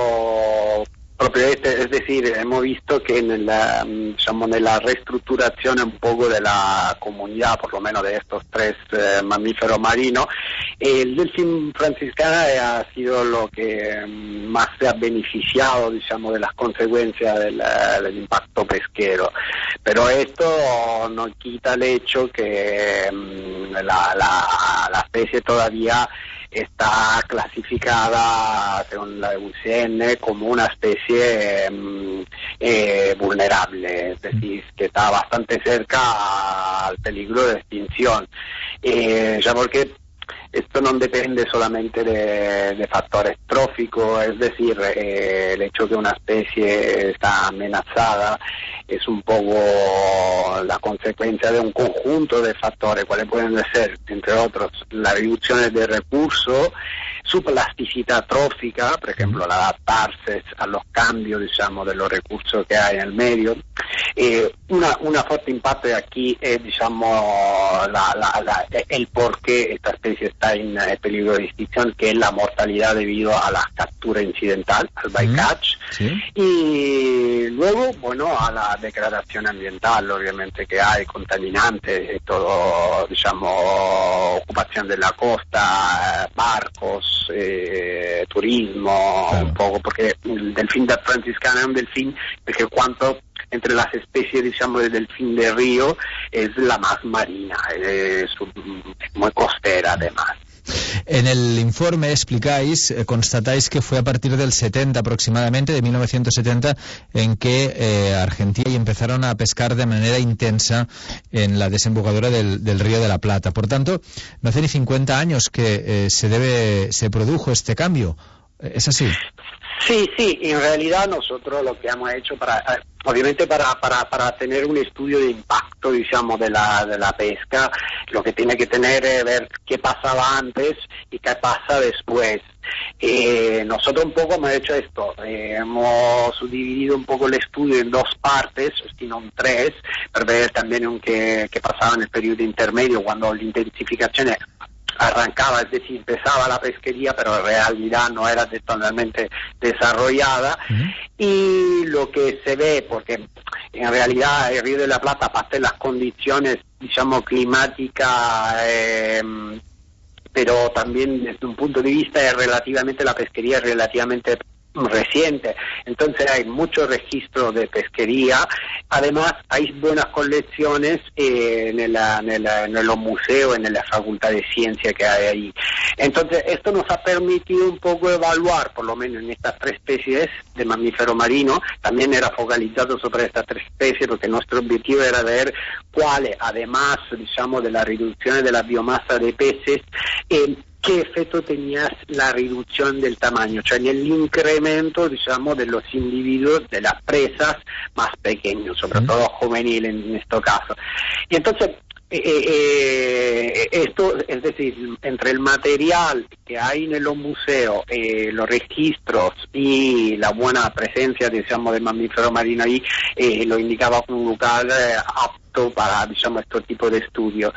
propio este, es decir, hemos visto que en la, digamos, en la reestructuración un poco de la comunidad, por lo menos de estos tres eh, mamíferos marinos, el delfín franciscano ha sido lo que más se ha beneficiado, digamos, de las consecuencias del, del impacto pesquero. Pero esto no quita el hecho que la, la, la especie todavía está clasificada según la U C N como una especie eh, eh, vulnerable, es decir, que está bastante cerca al peligro de extinción. Eh, ya porque esto no depende solamente de, de factores tróficos, es decir, eh, el hecho que una especie está amenazada es un poco la consecuencia de un conjunto de factores, cuáles pueden ser, entre otros, las reducciones de recursos, su plasticidad trófica, por ejemplo, el adaptarse a los cambios, digamos, de los recursos que hay en el medio. Eh, una, una fuerte impacto de aquí es, digamos, la, la, la, el por qué esta especie está en peligro de extinción, que es la mortalidad debido a la captura incidental, al bycatch, ¿sí? Y luego, bueno, a la degradación ambiental, obviamente, que hay, contaminantes, todo, digamos, ocupación de la costa, barcos, eh, turismo, claro. Un poco, porque el delfín franciscano es un delfín que cuanto entre las especies, digamos, de delfín de río, es la más marina, es muy costera además. En el informe explicáis, eh, constatáis que fue a partir del setenta aproximadamente, de mil novecientos setenta, en que eh, Argentina empezaron a pescar de manera intensa en la desembocadura del, del Río de la Plata. Por tanto, no hace ni cincuenta años que eh, se debe, se produjo este cambio. ¿Es así? Sí, sí, en realidad nosotros lo que hemos hecho para, obviamente para, para, para tener un estudio de impacto, digamos, de la, de la pesca, lo que tiene que tener es ver qué pasaba antes y qué pasa después. Eh, nosotros un poco hemos hecho esto, eh, hemos subdividido un poco el estudio en dos partes, sino en tres, para ver también en qué, qué pasaba en el periodo intermedio, cuando la intensificación arrancaba, es decir, empezaba la pesquería, pero en realidad no era totalmente desarrollada. Uh-huh. Y lo que se ve, porque en realidad el Río de la Plata, aparte de las condiciones, digamos, climáticas, eh, pero también desde un punto de vista es relativamente, la pesquería es relativamente reciente, entonces hay mucho registro de pesquería, además hay buenas colecciones eh, en, el, en, el, en los museos, en la facultad de ciencia que hay ahí. Entonces esto nos ha permitido un poco evaluar, por lo menos en estas tres especies de mamífero marino, también era focalizado sobre estas tres especies porque nuestro objetivo era ver cuáles, además, digamos, de la reducción de la biomasa de peces, eh, qué efecto tenía la reducción del tamaño, cioè en el incremento, digamos, de los individuos de las presas más pequeños, sobre todo juveniles en este caso. Y entonces, eh, eh, esto, es decir, entre el material que hay en los museos, eh, los registros y la buena presencia, digamos, de mamífero marino ahí, eh, lo indicaba como un lugar eh, apto para, digamos, este tipo de estudio.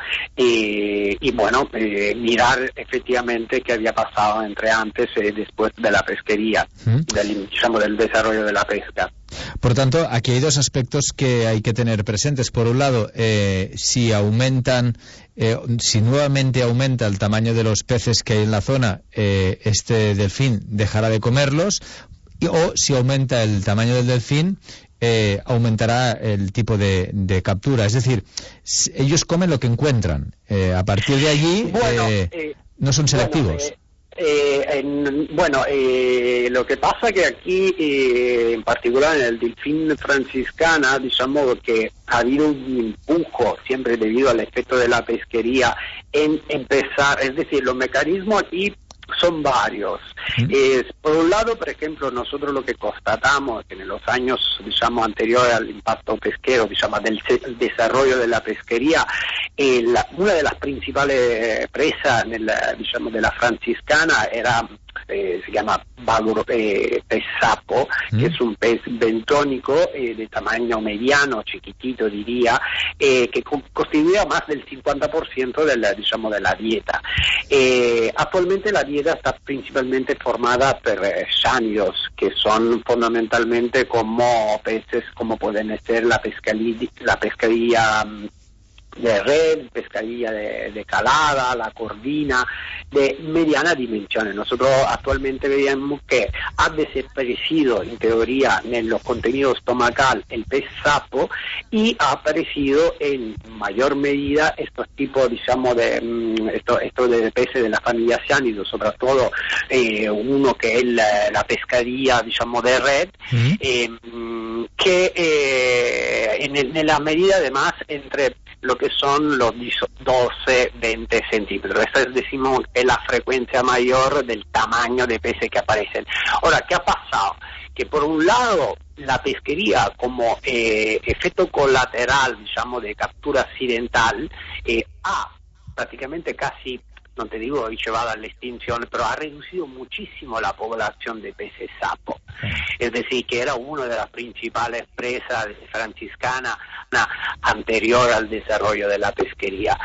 Y, y bueno, eh, mirar efectivamente qué había pasado entre antes y después de la pesquería, ¿Mm? del, digamos, del desarrollo de la pesca. Por tanto, aquí hay dos aspectos que hay que tener presentes. Por un lado, eh, si aumentan, eh, si nuevamente aumenta el tamaño de los peces que hay en la zona, eh, este delfín dejará de comerlos, y, o si aumenta el tamaño del delfín, eh, aumentará el tipo de, de captura. Es decir, ellos comen lo que encuentran. Eh, a partir de allí, bueno, eh, eh, no son selectivos. Bueno, eh, Eh, en, bueno, eh, lo que pasa que aquí, eh, en particular en el delfín franciscana, digamos que ha habido un empujo, siempre debido al efecto de la pesquería, en empezar, es decir, los mecanismos aquí son varios. ¿Mm? Eh, por un lado, por ejemplo, nosotros lo que constatamos que en los años, digamos, anteriores al impacto pesquero, digamos, del el desarrollo de la pesquería, eh, la, una de las principales presas, en el, digamos, de la franciscana era, eh, se llama bagro, eh, pez sapo, ¿Mm? que es un pez bentónico eh, de tamaño mediano, chiquitito diría, eh, que co constituía más del cincuenta por ciento de la, digamos, de la dieta. Eh, actualmente la dieta está principalmente formada por eh, sánidos, que son fundamentalmente como peces como pueden ser la pescadilla, la pescadilla de red, pescadilla de, de calada, la corvina, de mediana dimensión. Nosotros actualmente veíamos que ha desaparecido en teoría en los contenidos estomacal el pez sapo y ha aparecido en mayor medida estos tipos, digamos, de estos esto de peces de la familia ciánidos, sobre todo eh, uno que es la, la pescadilla, digamos, de red, uh-huh. eh, que eh, en, en la medida además entre lo que son los doce, veinte centímetros. Esta es, decimos, es la frecuencia mayor del tamaño de peces que aparecen. Ahora, ¿qué ha pasado? Que por un lado, la pesquería como eh, efecto colateral, digamos, de captura accidental, eh, ha prácticamente casi, no te digo llevado a la extinción, pero ha reducido muchísimo la población de peces sapo. Es decir, que era una de las principales presas franciscanas anterior al desarrollo de la pesquería.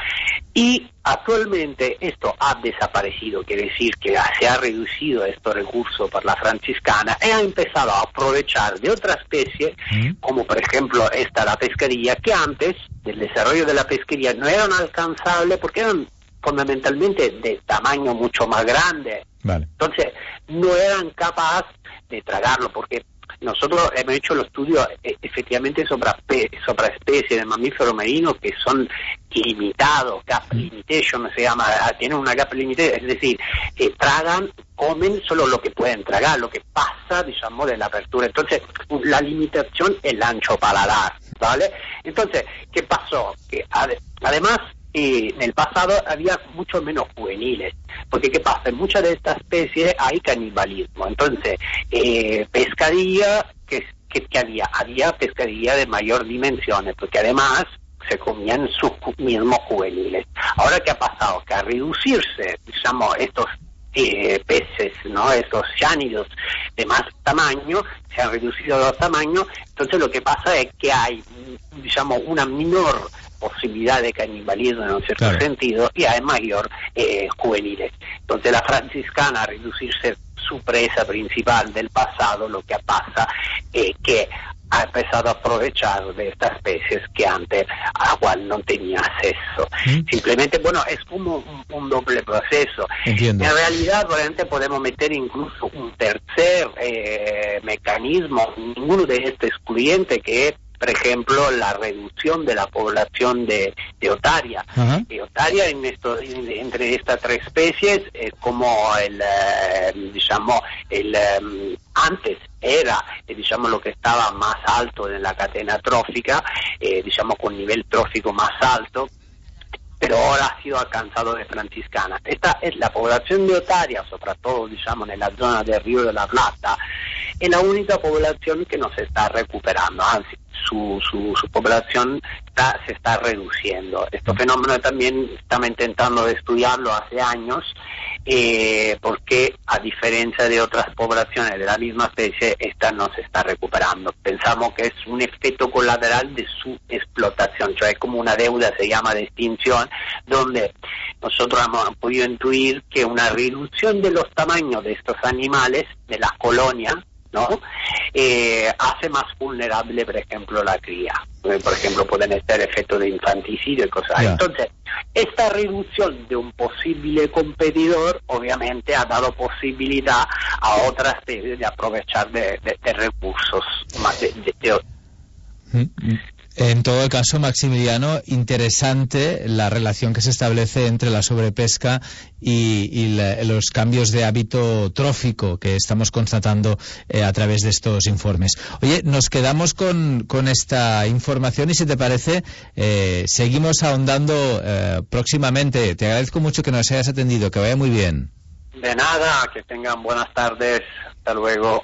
Y actualmente esto ha desaparecido, quiere decir que se ha reducido estos recursos por la franciscana y ha empezado a aprovechar de otra especie, ¿Mm? como por ejemplo esta, la pescadilla, que antes del desarrollo de la pesquería no eran alcanzables porque eran fundamentalmente de tamaño mucho más grande. Vale. Entonces, no eran capaces de tragarlo, porque nosotros hemos hecho los estudios eh, efectivamente sobre, sobre especies de mamíferos marinos que son limitados, gap limitation se llama, tienen una gap limitation, es decir, eh, tragan, comen solo lo que pueden tragar, lo que pasa, digamos, de la apertura. Entonces, la limitación es el ancho paladar, ¿vale? Entonces, ¿qué pasó? Que ade además, Eh, en el pasado había mucho menos juveniles, porque ¿qué pasa? En muchas de estas especies hay canibalismo. Entonces, eh, pescadilla, que, que, que había? Había pescadilla de mayor dimensiones, porque además se comían sus mismos juveniles. Ahora, ¿qué ha pasado? Que al reducirse, digamos, estos eh, peces, ¿no? Estos ciánidos de más tamaño, se han reducido los tamaños, entonces lo que pasa es que hay, digamos, una menor posibilidad de canibalismo en un cierto claro. sentido, y hay mayor eh, juveniles. Entonces la franciscana, a reducirse su presa principal del pasado, lo que pasa es que ha empezado a aprovechar de estas especies que antes a la cual no tenía acceso. ¿Mm? Simplemente, bueno, es como un, un doble proceso. Entiendo. En realidad, probablemente podemos meter incluso un tercer eh, mecanismo, ninguno de estos excluyente, que es, por ejemplo, la reducción de la población de, de otaria. Uh-huh. De otaria en esto, en, entre estas tres especies es como el, eh, digamos, el um, antes era, eh, digamos, lo que estaba más alto en la cadena trófica, eh, digamos, con nivel trófico más alto, pero ahora ha sido alcanzado de franciscana. Esta es la población de otaria, sobre todo, digamos, en la zona del Río de la Plata, es la única población que nos está recuperando. Anzi, su, su, su población está, se está reduciendo. Este fenómeno también estamos intentando estudiarlo hace años, eh, porque a diferencia de otras poblaciones de la misma especie, esta no se está recuperando. Pensamos que es un efecto colateral de su explotación, o sea, es como una deuda, se llama de extinción, donde nosotros hemos podido intuir que una reducción de los tamaños de estos animales, de las colonias, ¿no? Eh, hace más vulnerable, por ejemplo, la cría. Por ejemplo, pueden estar efectos de infanticidio y cosas. Yeah. Entonces, esta reducción de un posible competidor, obviamente, ha dado posibilidad a otras especies de aprovechar de, de, de recursos más de, de, de... Mm-hmm. En todo caso, Maximiliano, interesante la relación que se establece entre la sobrepesca y, y la, los cambios de hábito trófico que estamos constatando eh, a través de estos informes. Oye, nos quedamos con, con esta información y, si te parece, eh, seguimos ahondando eh, próximamente. Te agradezco mucho que nos hayas atendido, que vaya muy bien. De nada, que tengan buenas tardes. Hasta luego.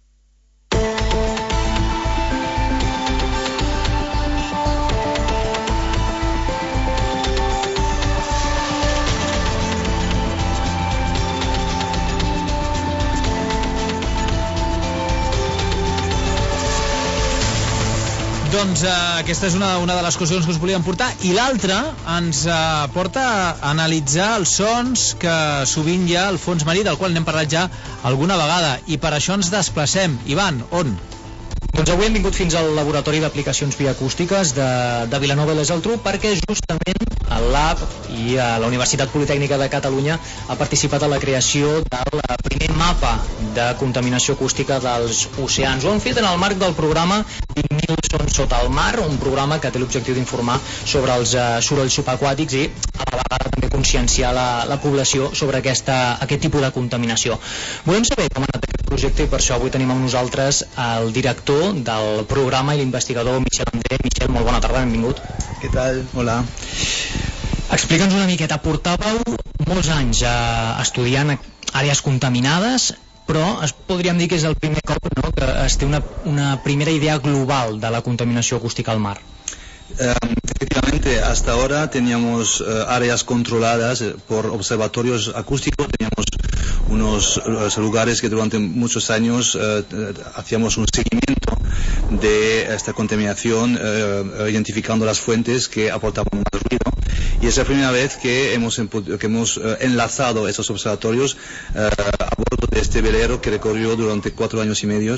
Doncs eh, aquesta és una, una de les qüestions que us volíem portar, i l'altra ens eh, porta a analitzar els sons que sovint hi ha al fons marí, del qual n'hem parlat ja alguna vegada, i per això ens desplacem. Ivan, on? Doncs avui hem vingut fins al Laboratori d'Aplicacions Bioacústiques de, de Vilanova i la Geltrú, perquè justament el L A B i a la Universitat Politècnica de Catalunya ha participat en la creació del primer mapa de contaminació acústica dels oceans. Ho han fet en el marc del programa vint mil sons sota el mar, un programa que té l'objectiu d'informar sobre els uh, sorolls subaquàtics i a la vegada també conscienciar la, la població sobre aquesta, aquest tipus de contaminació. Volem saber com ha anat aquest projecte i per això avui tenim amb nosaltres el director del programa i l'investigador Michel André. Michel, molt bona tarda, benvingut. Què tal? Hola. Explica'ns una miqueta, portàveu molts anys eh, estudiant àrees contaminades, però es podríem dir que és el primer cop, no?, que es té una, una primera idea global de la contaminació acústica al mar. Eh, efectivamente, hasta ahora teníamos eh, áreas controladas eh, por observatorios acústicos, teníamos unos uh, lugares que durante muchos años uh, hacíamos un seguimiento de esta contaminación, uh, identificando las fuentes que aportaban más ruido, y es la primera vez que hemos, que hemos uh, enlazado esos observatorios uh, a bordo de este velero que recorrió durante cuatro años y medio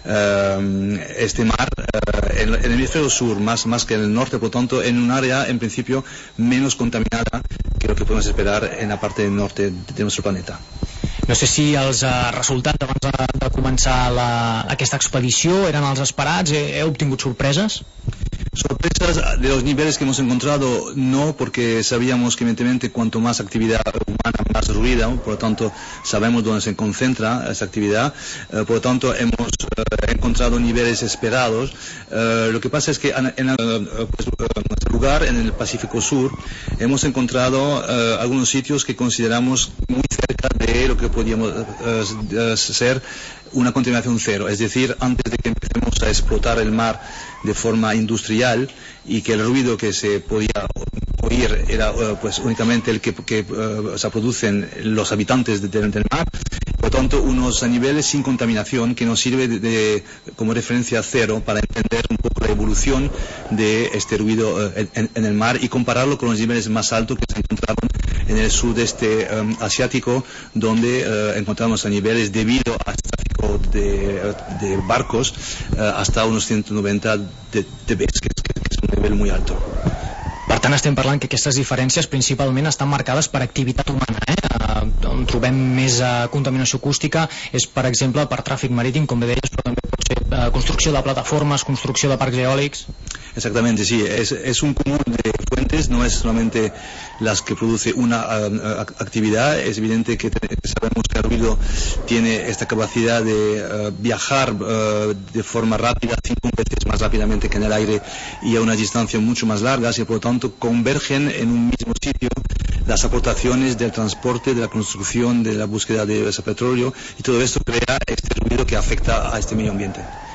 uh, este mar uh, en, en el hemisferio sur, más, más que en el norte, por lo tanto en un área en principio menos contaminada que lo que podemos esperar en la parte del norte de nuestro planeta. No sé si els eh, resultats abans de, de començar la, aquesta expedició eren els esperats, he, he obtingut sorpreses? Sorpresas de los niveles que hemos encontrado no, porque sabíamos que evidentemente cuanto más actividad humana, más ruido, por lo tanto sabemos dónde se concentra esa actividad, eh, por lo tanto hemos eh, encontrado niveles esperados. Eh, lo que pasa es que en, en, eh, pues, en nuestro lugar, en el Pacífico Sur, hemos encontrado eh, algunos sitios que consideramos muy cerca de lo que podíamos eh, ser una contaminación cero, es decir, antes de que empecemos a explotar el mar de forma industrial y que el ruido que se podía oír era uh, pues únicamente el que, que uh, se producen los habitantes de, de, del mar, por lo tanto unos niveles sin contaminación que nos sirve de, de, como referencia cero para entender un poco la evolución de este ruido uh, en, en el mar y compararlo con los niveles más altos que se encontraron en el sudeste um, asiático, donde uh, encontramos a niveles debido al tráfico de, de barcos uh, hasta unos ciento noventa de, de veces, que, que, que es un nivel muy alto. Per tant, estem parlant que aquestes diferències principalment estan marcades per activitat humana, eh? Uh, on trobem més uh, contaminació acústica és, per exemple, per tràfic marítim, com bé deies, però també pot ser uh, construcció de plataformes, construcció de parcs eòlics. Exactamente, sí, es, es un común de fuentes, no es solamente las que produce una uh, actividad. Es evidente que te, sabemos que el ruido tiene esta capacidad de uh, viajar uh, de forma rápida, cinco veces más rápidamente que en el aire y a una distancia mucho más larga, y por lo tanto convergen en un mismo sitio las aportaciones del transporte, de la construcción, de la búsqueda de ese petróleo, y todo esto crea este ruido que afecta a este medio ambiente.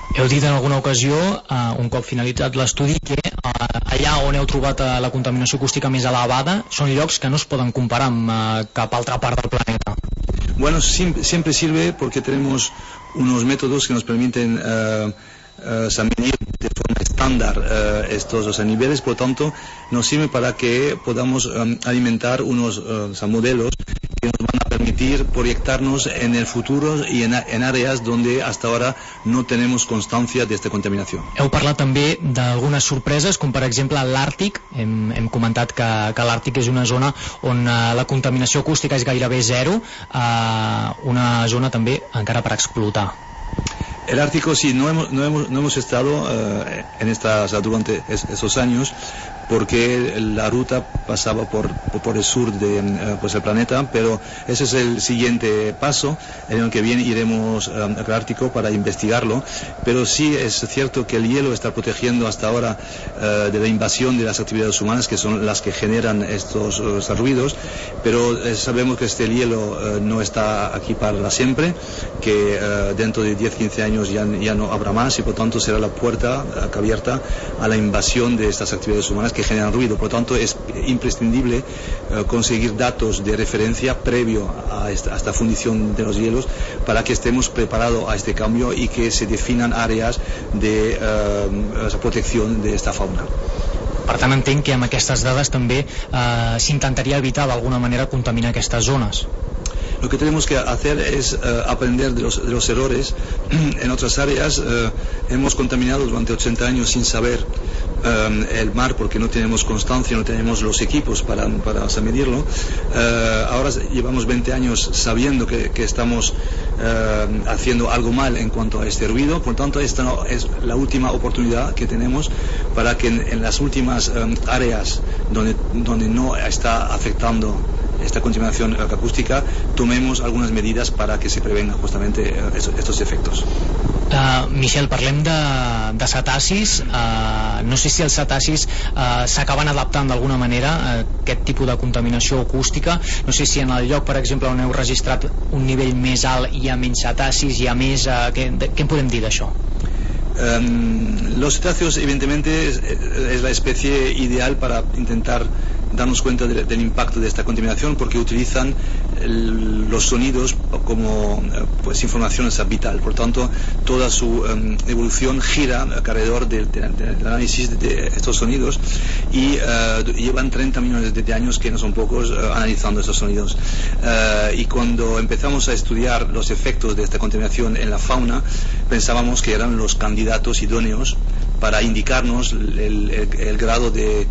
Heu dit en alguna ocasió, uh, un cop finalitzat l'estudi, que uh, allà on heu trobat uh, la contaminació acústica més elevada són llocs que no es poden comparar amb uh, cap altra part del planeta. Bueno, siempre, siempre sirve porque tenemos unos métodos que nos permiten uh, uh, medir de forma estándar uh, estos o sea, niveles, por lo tanto nos sirve para que podamos um, alimentar unos uh, o sea, modelos que nos van a permitir proyectarnos en el futuro y en, en áreas donde hasta ahora no tenemos constancia de esta contaminació. Heu parlat també d'algunes sorpreses, com per exemple l'Àrtic. Hem, hem comentat que, que l'Àrtic és una zona on uh, la contaminació acústica és gairebé zero, uh, una zona també encara per explotar. El Ártico sí, no hemos, no hemos, no hemos estado uh, en esta, o sea, durante es, esos años, porque la ruta pasaba por, por el sur de uh, pues el planeta, pero ese es el siguiente paso. El año que viene iremos um, al Ártico para investigarlo, pero sí es cierto que el hielo está protegiendo hasta ahora uh, de la invasión de las actividades humanas, que son las que generan estos, estos ruidos, pero uh, sabemos que este hielo uh, no está aquí para siempre, que uh, dentro de diez a quince años ya, ya no habrá más, y por tanto será la puerta uh, abierta a la invasión de estas actividades humanas que generan ruido. Por lo tanto es imprescindible uh, conseguir datos de referencia previo a esta, a esta fundición de los hielos para que estemos preparados a este cambio y que se definan áreas de uh, protección de esta fauna. Per tant, entenc que amb aquestes dades també eh, s'intentaria evitar d'alguna manera contaminar aquestes zones. Lo que tenemos que hacer es uh, aprender de los, de los errores. En otras áreas uh, hemos contaminado durante ochenta años sin saber um, el mar, porque no tenemos constancia, no tenemos los equipos para, para medirlo. Uh, ahora llevamos veinte años sabiendo que, que estamos uh, haciendo algo mal en cuanto a este ruido. Por tanto, esta no, es la última oportunidad que tenemos para que en, en las últimas um, áreas donde, donde no está afectando esta contaminación acústica, tomemos algunas medidas para que se prevengan justamente estos efectos. Uh, Michel, parlem de, de cetacis. Uh, no sé si els cetacis uh, s'acaben adaptant d'alguna manera a aquest tipus de contaminació acústica. No sé si en el lloc, per exemple, on heu registrat un nivell més alt hi ha menys cetacis, hi ha més... Uh, què, de, què en podem dir d'això? Um, los cetáceos, evidentemente, es, es la especie ideal para intentar darnos cuenta de, del impacto de esta contaminación, porque utilizan el, los sonidos como pues información vital. Por tanto, toda su um, evolución gira alrededor del, del, del análisis de, de estos sonidos, y uh, llevan treinta millones de años, que no son pocos, uh, analizando estos sonidos. Uh, y cuando empezamos a estudiar los efectos de esta contaminación en la fauna, pensábamos que eran los candidatos idóneos para indicarnos el, el, el grado de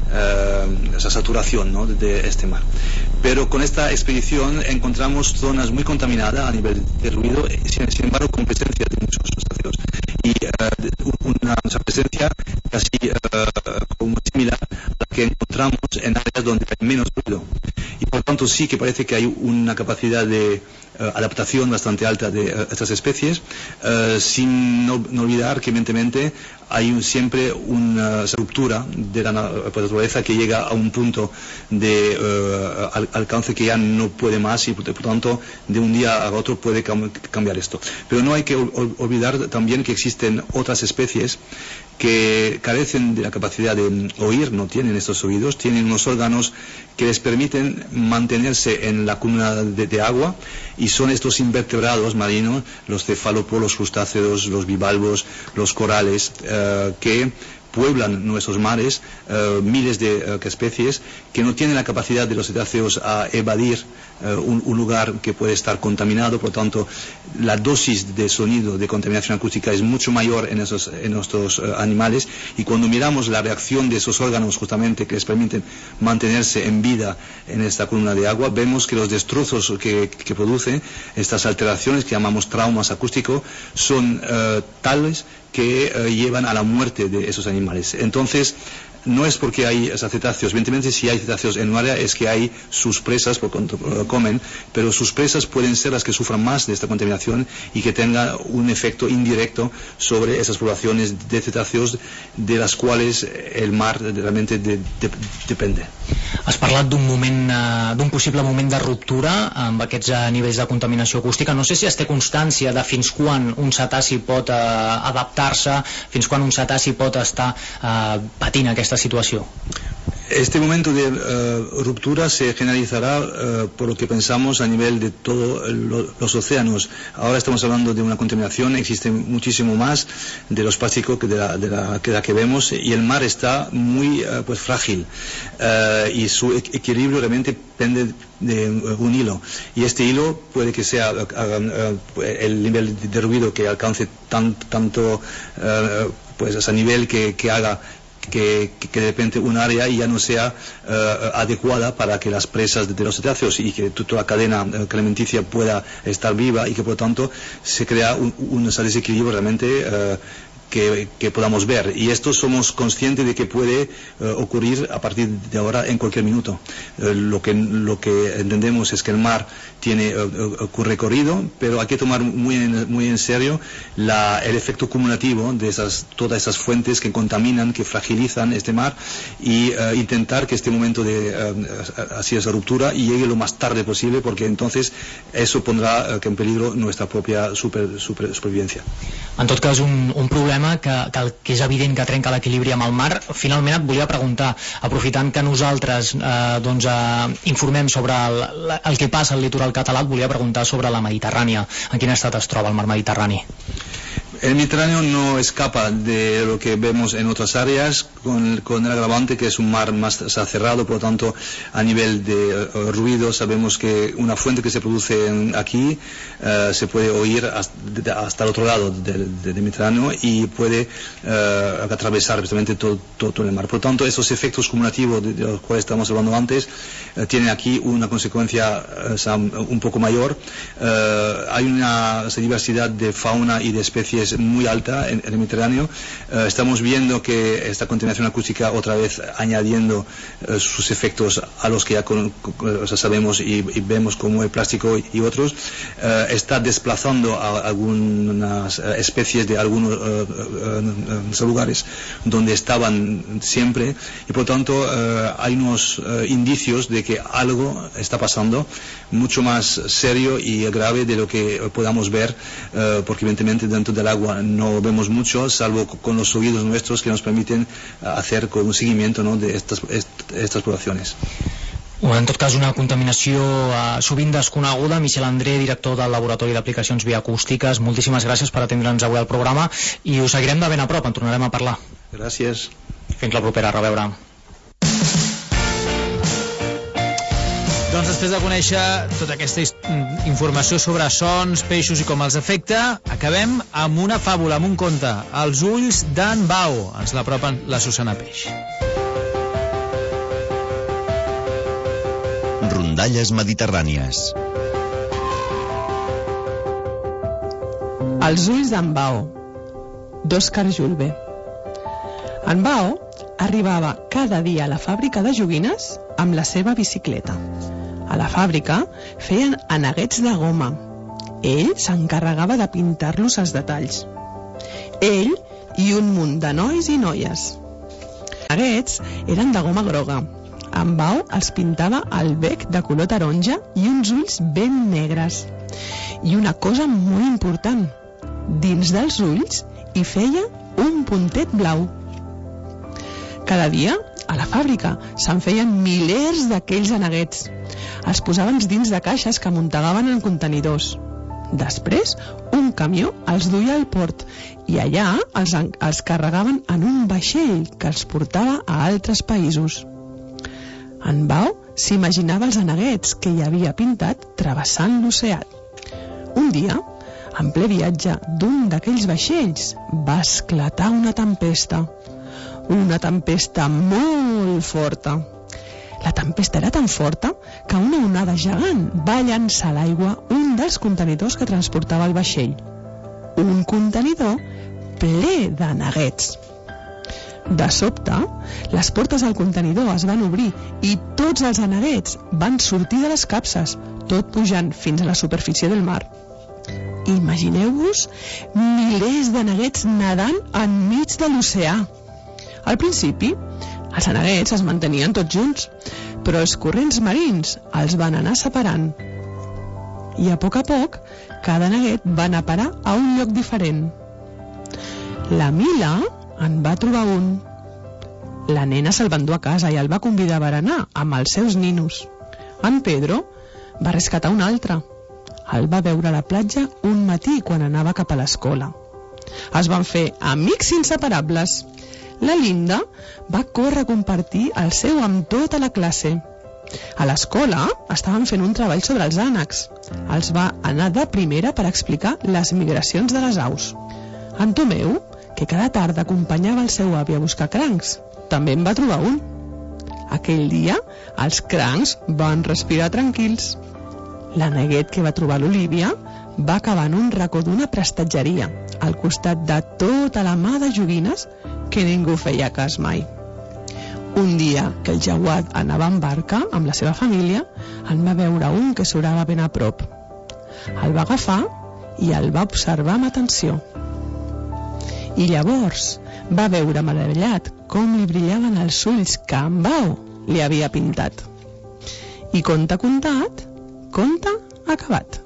uh, esa saturación, ¿no?, de, de este mar. Pero con esta expedición encontramos zonas muy contaminadas a nivel de ruido, sin, sin embargo con presencia de muchos cetáceos, y uh, una, una presencia casi uh, como similar a la que encontramos en áreas donde hay menos ruido, y por tanto sí que parece que hay una capacidad de uh, adaptación bastante alta de uh, estas especies, uh, sin no, no olvidar que evidentemente hay un, siempre una ruptura de la naturaleza que llega a un punto de uh, al, alcance que ya no puede más, y por, por tanto de un día a otro puede cam cambiar esto. Pero no hay que ol olvidar también que existen otras especies que carecen de la capacidad de oír, no tienen estos oídos, tienen unos órganos que les permiten mantenerse en la columna de, de agua, y son estos invertebrados marinos, los cefalópodos, los crustáceos, los bivalvos, los corales, eh, que pueblan nuestros mares, uh, miles de uh, especies que no tienen la capacidad de los cetáceos a evadir uh, un, un lugar que puede estar contaminado. Por lo tanto, la dosis de sonido de contaminación acústica es mucho mayor en, esos, en nuestros uh, animales, y cuando miramos la reacción de esos órganos justamente que les permiten mantenerse en vida en esta columna de agua, vemos que los destrozos que, que producen estas alteraciones que llamamos traumas acústicos son uh, tales que uh, llevan a la muerte de esos animales. Entonces, no es porque hay cetáceos, evidentemente si hay cetáceos en un área es que hay sus presas, por cuanto comen, pero sus presas pueden ser las que sufran más de esta contaminación y que tenga un efecto indirecto sobre esas poblaciones de cetáceos de las cuales el mar realmente de, de, depende. Has parlat d'un moment, d'un possible moment de ruptura amb aquests nivells de contaminació acústica. No sé si es té constància de fins quan un cetaci pot eh, adaptar-se, fins quan un cetaci pot estar eh, patint aquesta situació. Este momento de uh, ruptura se generalizará uh, por lo que pensamos a nivel de todos lo, los océanos. Ahora estamos hablando de una contaminación, existe muchísimo más de los plásticos que de la, de la, que, la que vemos, y el mar está muy uh, pues frágil uh, y su equilibrio realmente depende de un hilo, y este hilo puede que sea uh, uh, el nivel de ruido que alcance tan, tanto uh, pues a nivel que, que haga Que, que, que de repente un área ya no sea uh, adecuada para que las presas de, de los cetáceos y que toda la cadena uh, alimenticia pueda estar viva, y que por lo tanto se crea un, un desequilibrio realmente uh, Que, que podamos ver, y esto somos conscientes de que puede uh, ocurrir a partir de ahora en cualquier minuto. Uh, lo que lo que entendemos es que el mar tiene uh, uh, recorrido, pero hay que tomar muy en, muy en serio la, el efecto acumulativo de esas, todas esas fuentes que contaminan, que fragilizan este mar, y uh, intentar que este momento de uh, así esa ruptura llegue lo más tarde posible, porque entonces eso pondrá uh, en peligro nuestra propia super, super, supervivencia. En tot cas, un, un problema Que, que, que és evident que trenca l'equilibri amb el mar. Finalment et volia preguntar, aprofitant que nosaltres eh, doncs, eh, informem sobre el, el que passa al litoral català, et volia preguntar sobre la Mediterrània. En quin estat es troba el mar Mediterrani? El Mediterráneo no escapa de lo que vemos en otras áreas, con, con el agravante que es un mar más cerrado, por lo tanto a nivel de uh, ruido sabemos que una fuente que se produce en, aquí uh, se puede oír hasta, hasta el otro lado del, del Mediterráneo, y puede uh, atravesar precisamente todo, todo el mar. Por lo tanto, esos efectos cumulativos de, de los cuales estamos hablando antes uh, tienen aquí una consecuencia uh, un poco mayor. Uh, hay una diversidad de fauna y de especies muy alta en, en el Mediterráneo. Uh, estamos viendo que esta contaminación acústica, otra vez añadiendo uh, sus efectos a los que ya con, con, o sea, sabemos y, y vemos, como el plástico y, y otros, uh, está desplazando a algunas uh, especies de algunos uh, uh, uh, lugares donde estaban siempre, y por lo tanto uh, hay unos uh, indicios de que algo está pasando mucho más serio y grave de lo que podamos ver, uh, porque evidentemente dentro del agua no vemos mucho, salvo con los oídos nuestros que nos permiten hacer con un seguimiento, ¿no?, de estas, est, estas poblaciones. En tot cas, una contaminació uh, sovint desconeguda. Michel André, director del Laboratori d'Aplicacions Bioacústiques, moltíssimes gràcies per atendre'ns avui al programa, i us seguirem de ben a prop, en tornarem a parlar. Gràcies. Fins la propera, a reveure. Doncs després de conèixer tota aquesta informació sobre sons, peixos i com els afecta, acabem amb una fàbula, amb un conte, Els ulls d'en Bao. Ens l'apropen la Susana Peix. Rondalles mediterrànies. Els ulls d'en Bao, d'Òscar Julve. En Bao arribava cada dia a la fàbrica de joguines amb la seva bicicleta. A la fàbrica feien aneguets de goma. Ell s'encarregava de pintar-los els detalls. Ell i un munt de nois i noies. Els aneguets eren de goma groga. En Bao els pintava el bec de color taronja i uns ulls ben negres. I una cosa molt important, dins dels ulls hi feia un puntet blau. Cada dia, a la fàbrica, se'n feien milers d'aquells aneguets. Els posaven dins de caixes que muntegaven en contenidors. Després, un camió els duia al port i allà els, els carregaven en un vaixell que els portava a altres països. En Bao s'imaginava els aneguets que hi havia pintat travessant l'oceà. Un dia, en ple viatge d'un d'aquells vaixells, va esclatar una tempesta. Una tempesta molt forta. La tempesta era tan forta que una onada gegant va llançar a l'aigua un dels contenidors que transportava el vaixell. Un contenidor ple de neguets. De sobte, les portes del contenidor es van obrir i tots els aneguets van sortir de les capses, tot pujant fins a la superfície del mar. Imagineu-vos milers d'aneguets nedant enmig de l'oceà. Al principi, els aneguets es mantenien tots junts, però els corrents marins els van anar separant. I a poc a poc, cada aneguet va anar a parar a un lloc diferent. La Mila en va trobar un. La nena se'l va endur a casa i el va convidar a berenar amb els seus ninos. En Pedro va rescatar un altre. El va veure a la platja un matí quan anava cap a l'escola. Es van fer amics inseparables. La Linda va córrer a compartir el seu amb tota la classe. A l'escola estaven fent un treball sobre els ànecs. Els va anar de primera per explicar les migracions de les aus. En Tomeu, que cada tarda acompanyava el seu avi a buscar crancs, també en va trobar un. Aquell dia, els crancs van respirar tranquils. L'aneguet que va trobar l'Olívia va acabar en un racó d'una prestatgeria, al costat de tota la mà de joguines que ningú feia cas mai. Un dia que el Jawad anava en barca amb la seva família, en va veure un que surava ben a prop. El va agafar i el va observar amb atenció. I llavors va veure meravellat com li brillaven els ulls que en Bao li havia pintat. I conte contat, conte acabat.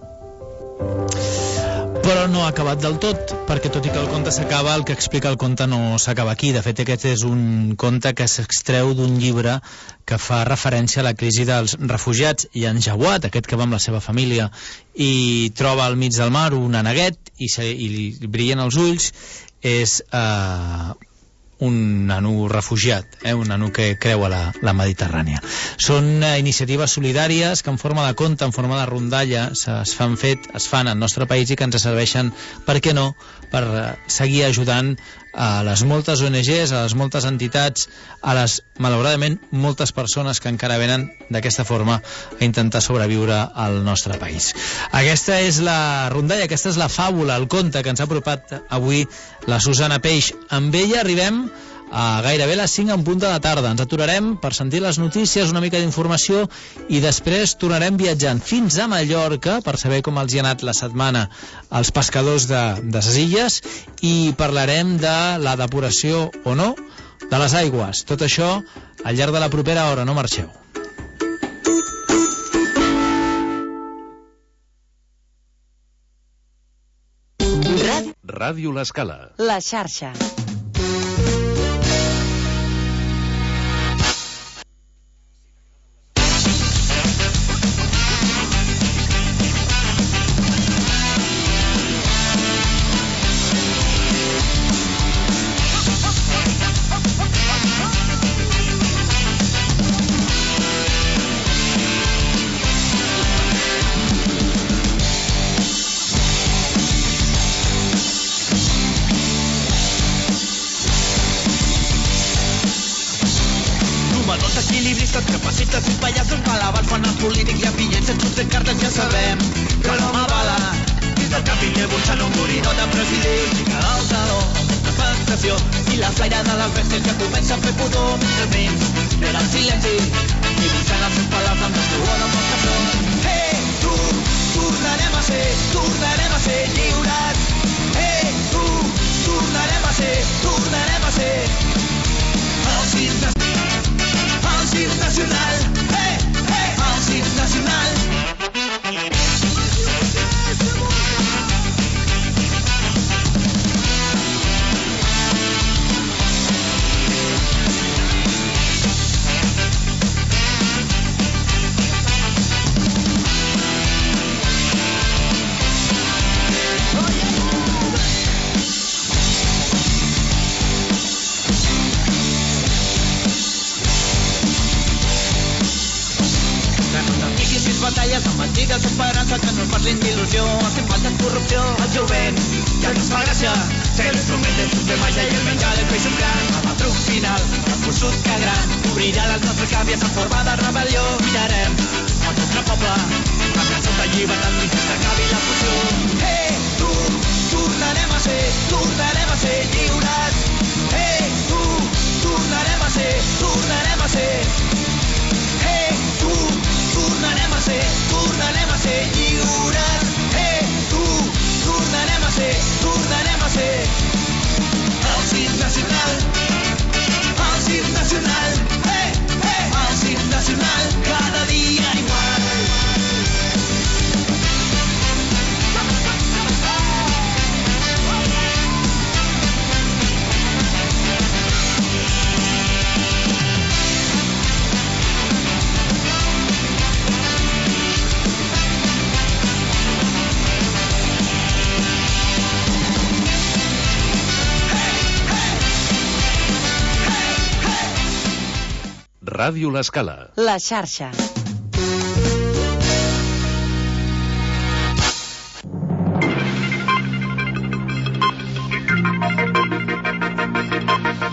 Però no ha acabat del tot, perquè tot i que el conte s'acaba, el que explica el conte no s'acaba aquí. De fet, aquest és un conte que s'extreu d'un llibre que fa referència a la crisi dels refugiats, i en Jawad, aquest que va amb la seva família i troba al mig del mar un aneguet i, se, i li brillen els ulls, és eh, un nano refugiat, eh, un nano que creua la, la Mediterrània. Són eh, iniciatives solidàries que en forma de conte, en forma de rondalla, es fan fet, es fan al nostre país i que ens serveixen, per què no, per eh, seguir ajudant a les moltes O N Ges, a les moltes entitats, a les, malauradament, moltes persones que encara venen d'aquesta forma a intentar sobreviure al nostre país. Aquesta és la rondalla, aquesta és la fàbula, el conte que ens ha apropat avui la Susana Peix. Amb ella arribem a gairebé les cinc en punt de la tarda. Ens aturarem per sentir les notícies, una mica d'informació, i després tornarem viatjant fins a Mallorca per saber com els hi ha anat la setmana als pescadors de, de ses illes, i parlarem de la depuració o no de les aigües. Tot això al llarg de la propera hora, no marxeu. Ràdio L'Escala. La xarxa. equilibristes, capacites i pallassos malabars fan els polítics i apillets en de cartes. Ja sabem que l'home bala dins del capitell burxant un buridor de president i cada el taló de penetració i la flaire de les bèsties que comença a fer pudor mentre el mig ve el silenci i buscant els seus palaus amb el seu or amb el caçó. Hey, tu, tornarem a ser, tornarem a ser lliures. Hey, tu, tornarem a ser, tornarem a ser el circ el circ nacional. Hey, hey, el circ nacional. Batalles amb antigues esperances que no es parlin d'il·lusió, el que falta és corrupció, el jovent ja no es fa gràcia, ser l'instrument del sistema ja i el menjar del peix un gran, amb el truc final, el forçut que gran, obrirà les nostres gàbies en forma de rebel·lió, mirarem el nostre poble, la cançó de llibertat fins que s'acabi la fusió. Hey, tu, tornarem a ser, tornarem a ser lliures. Hey, tu, Ràdio L'Escala. La xarxa.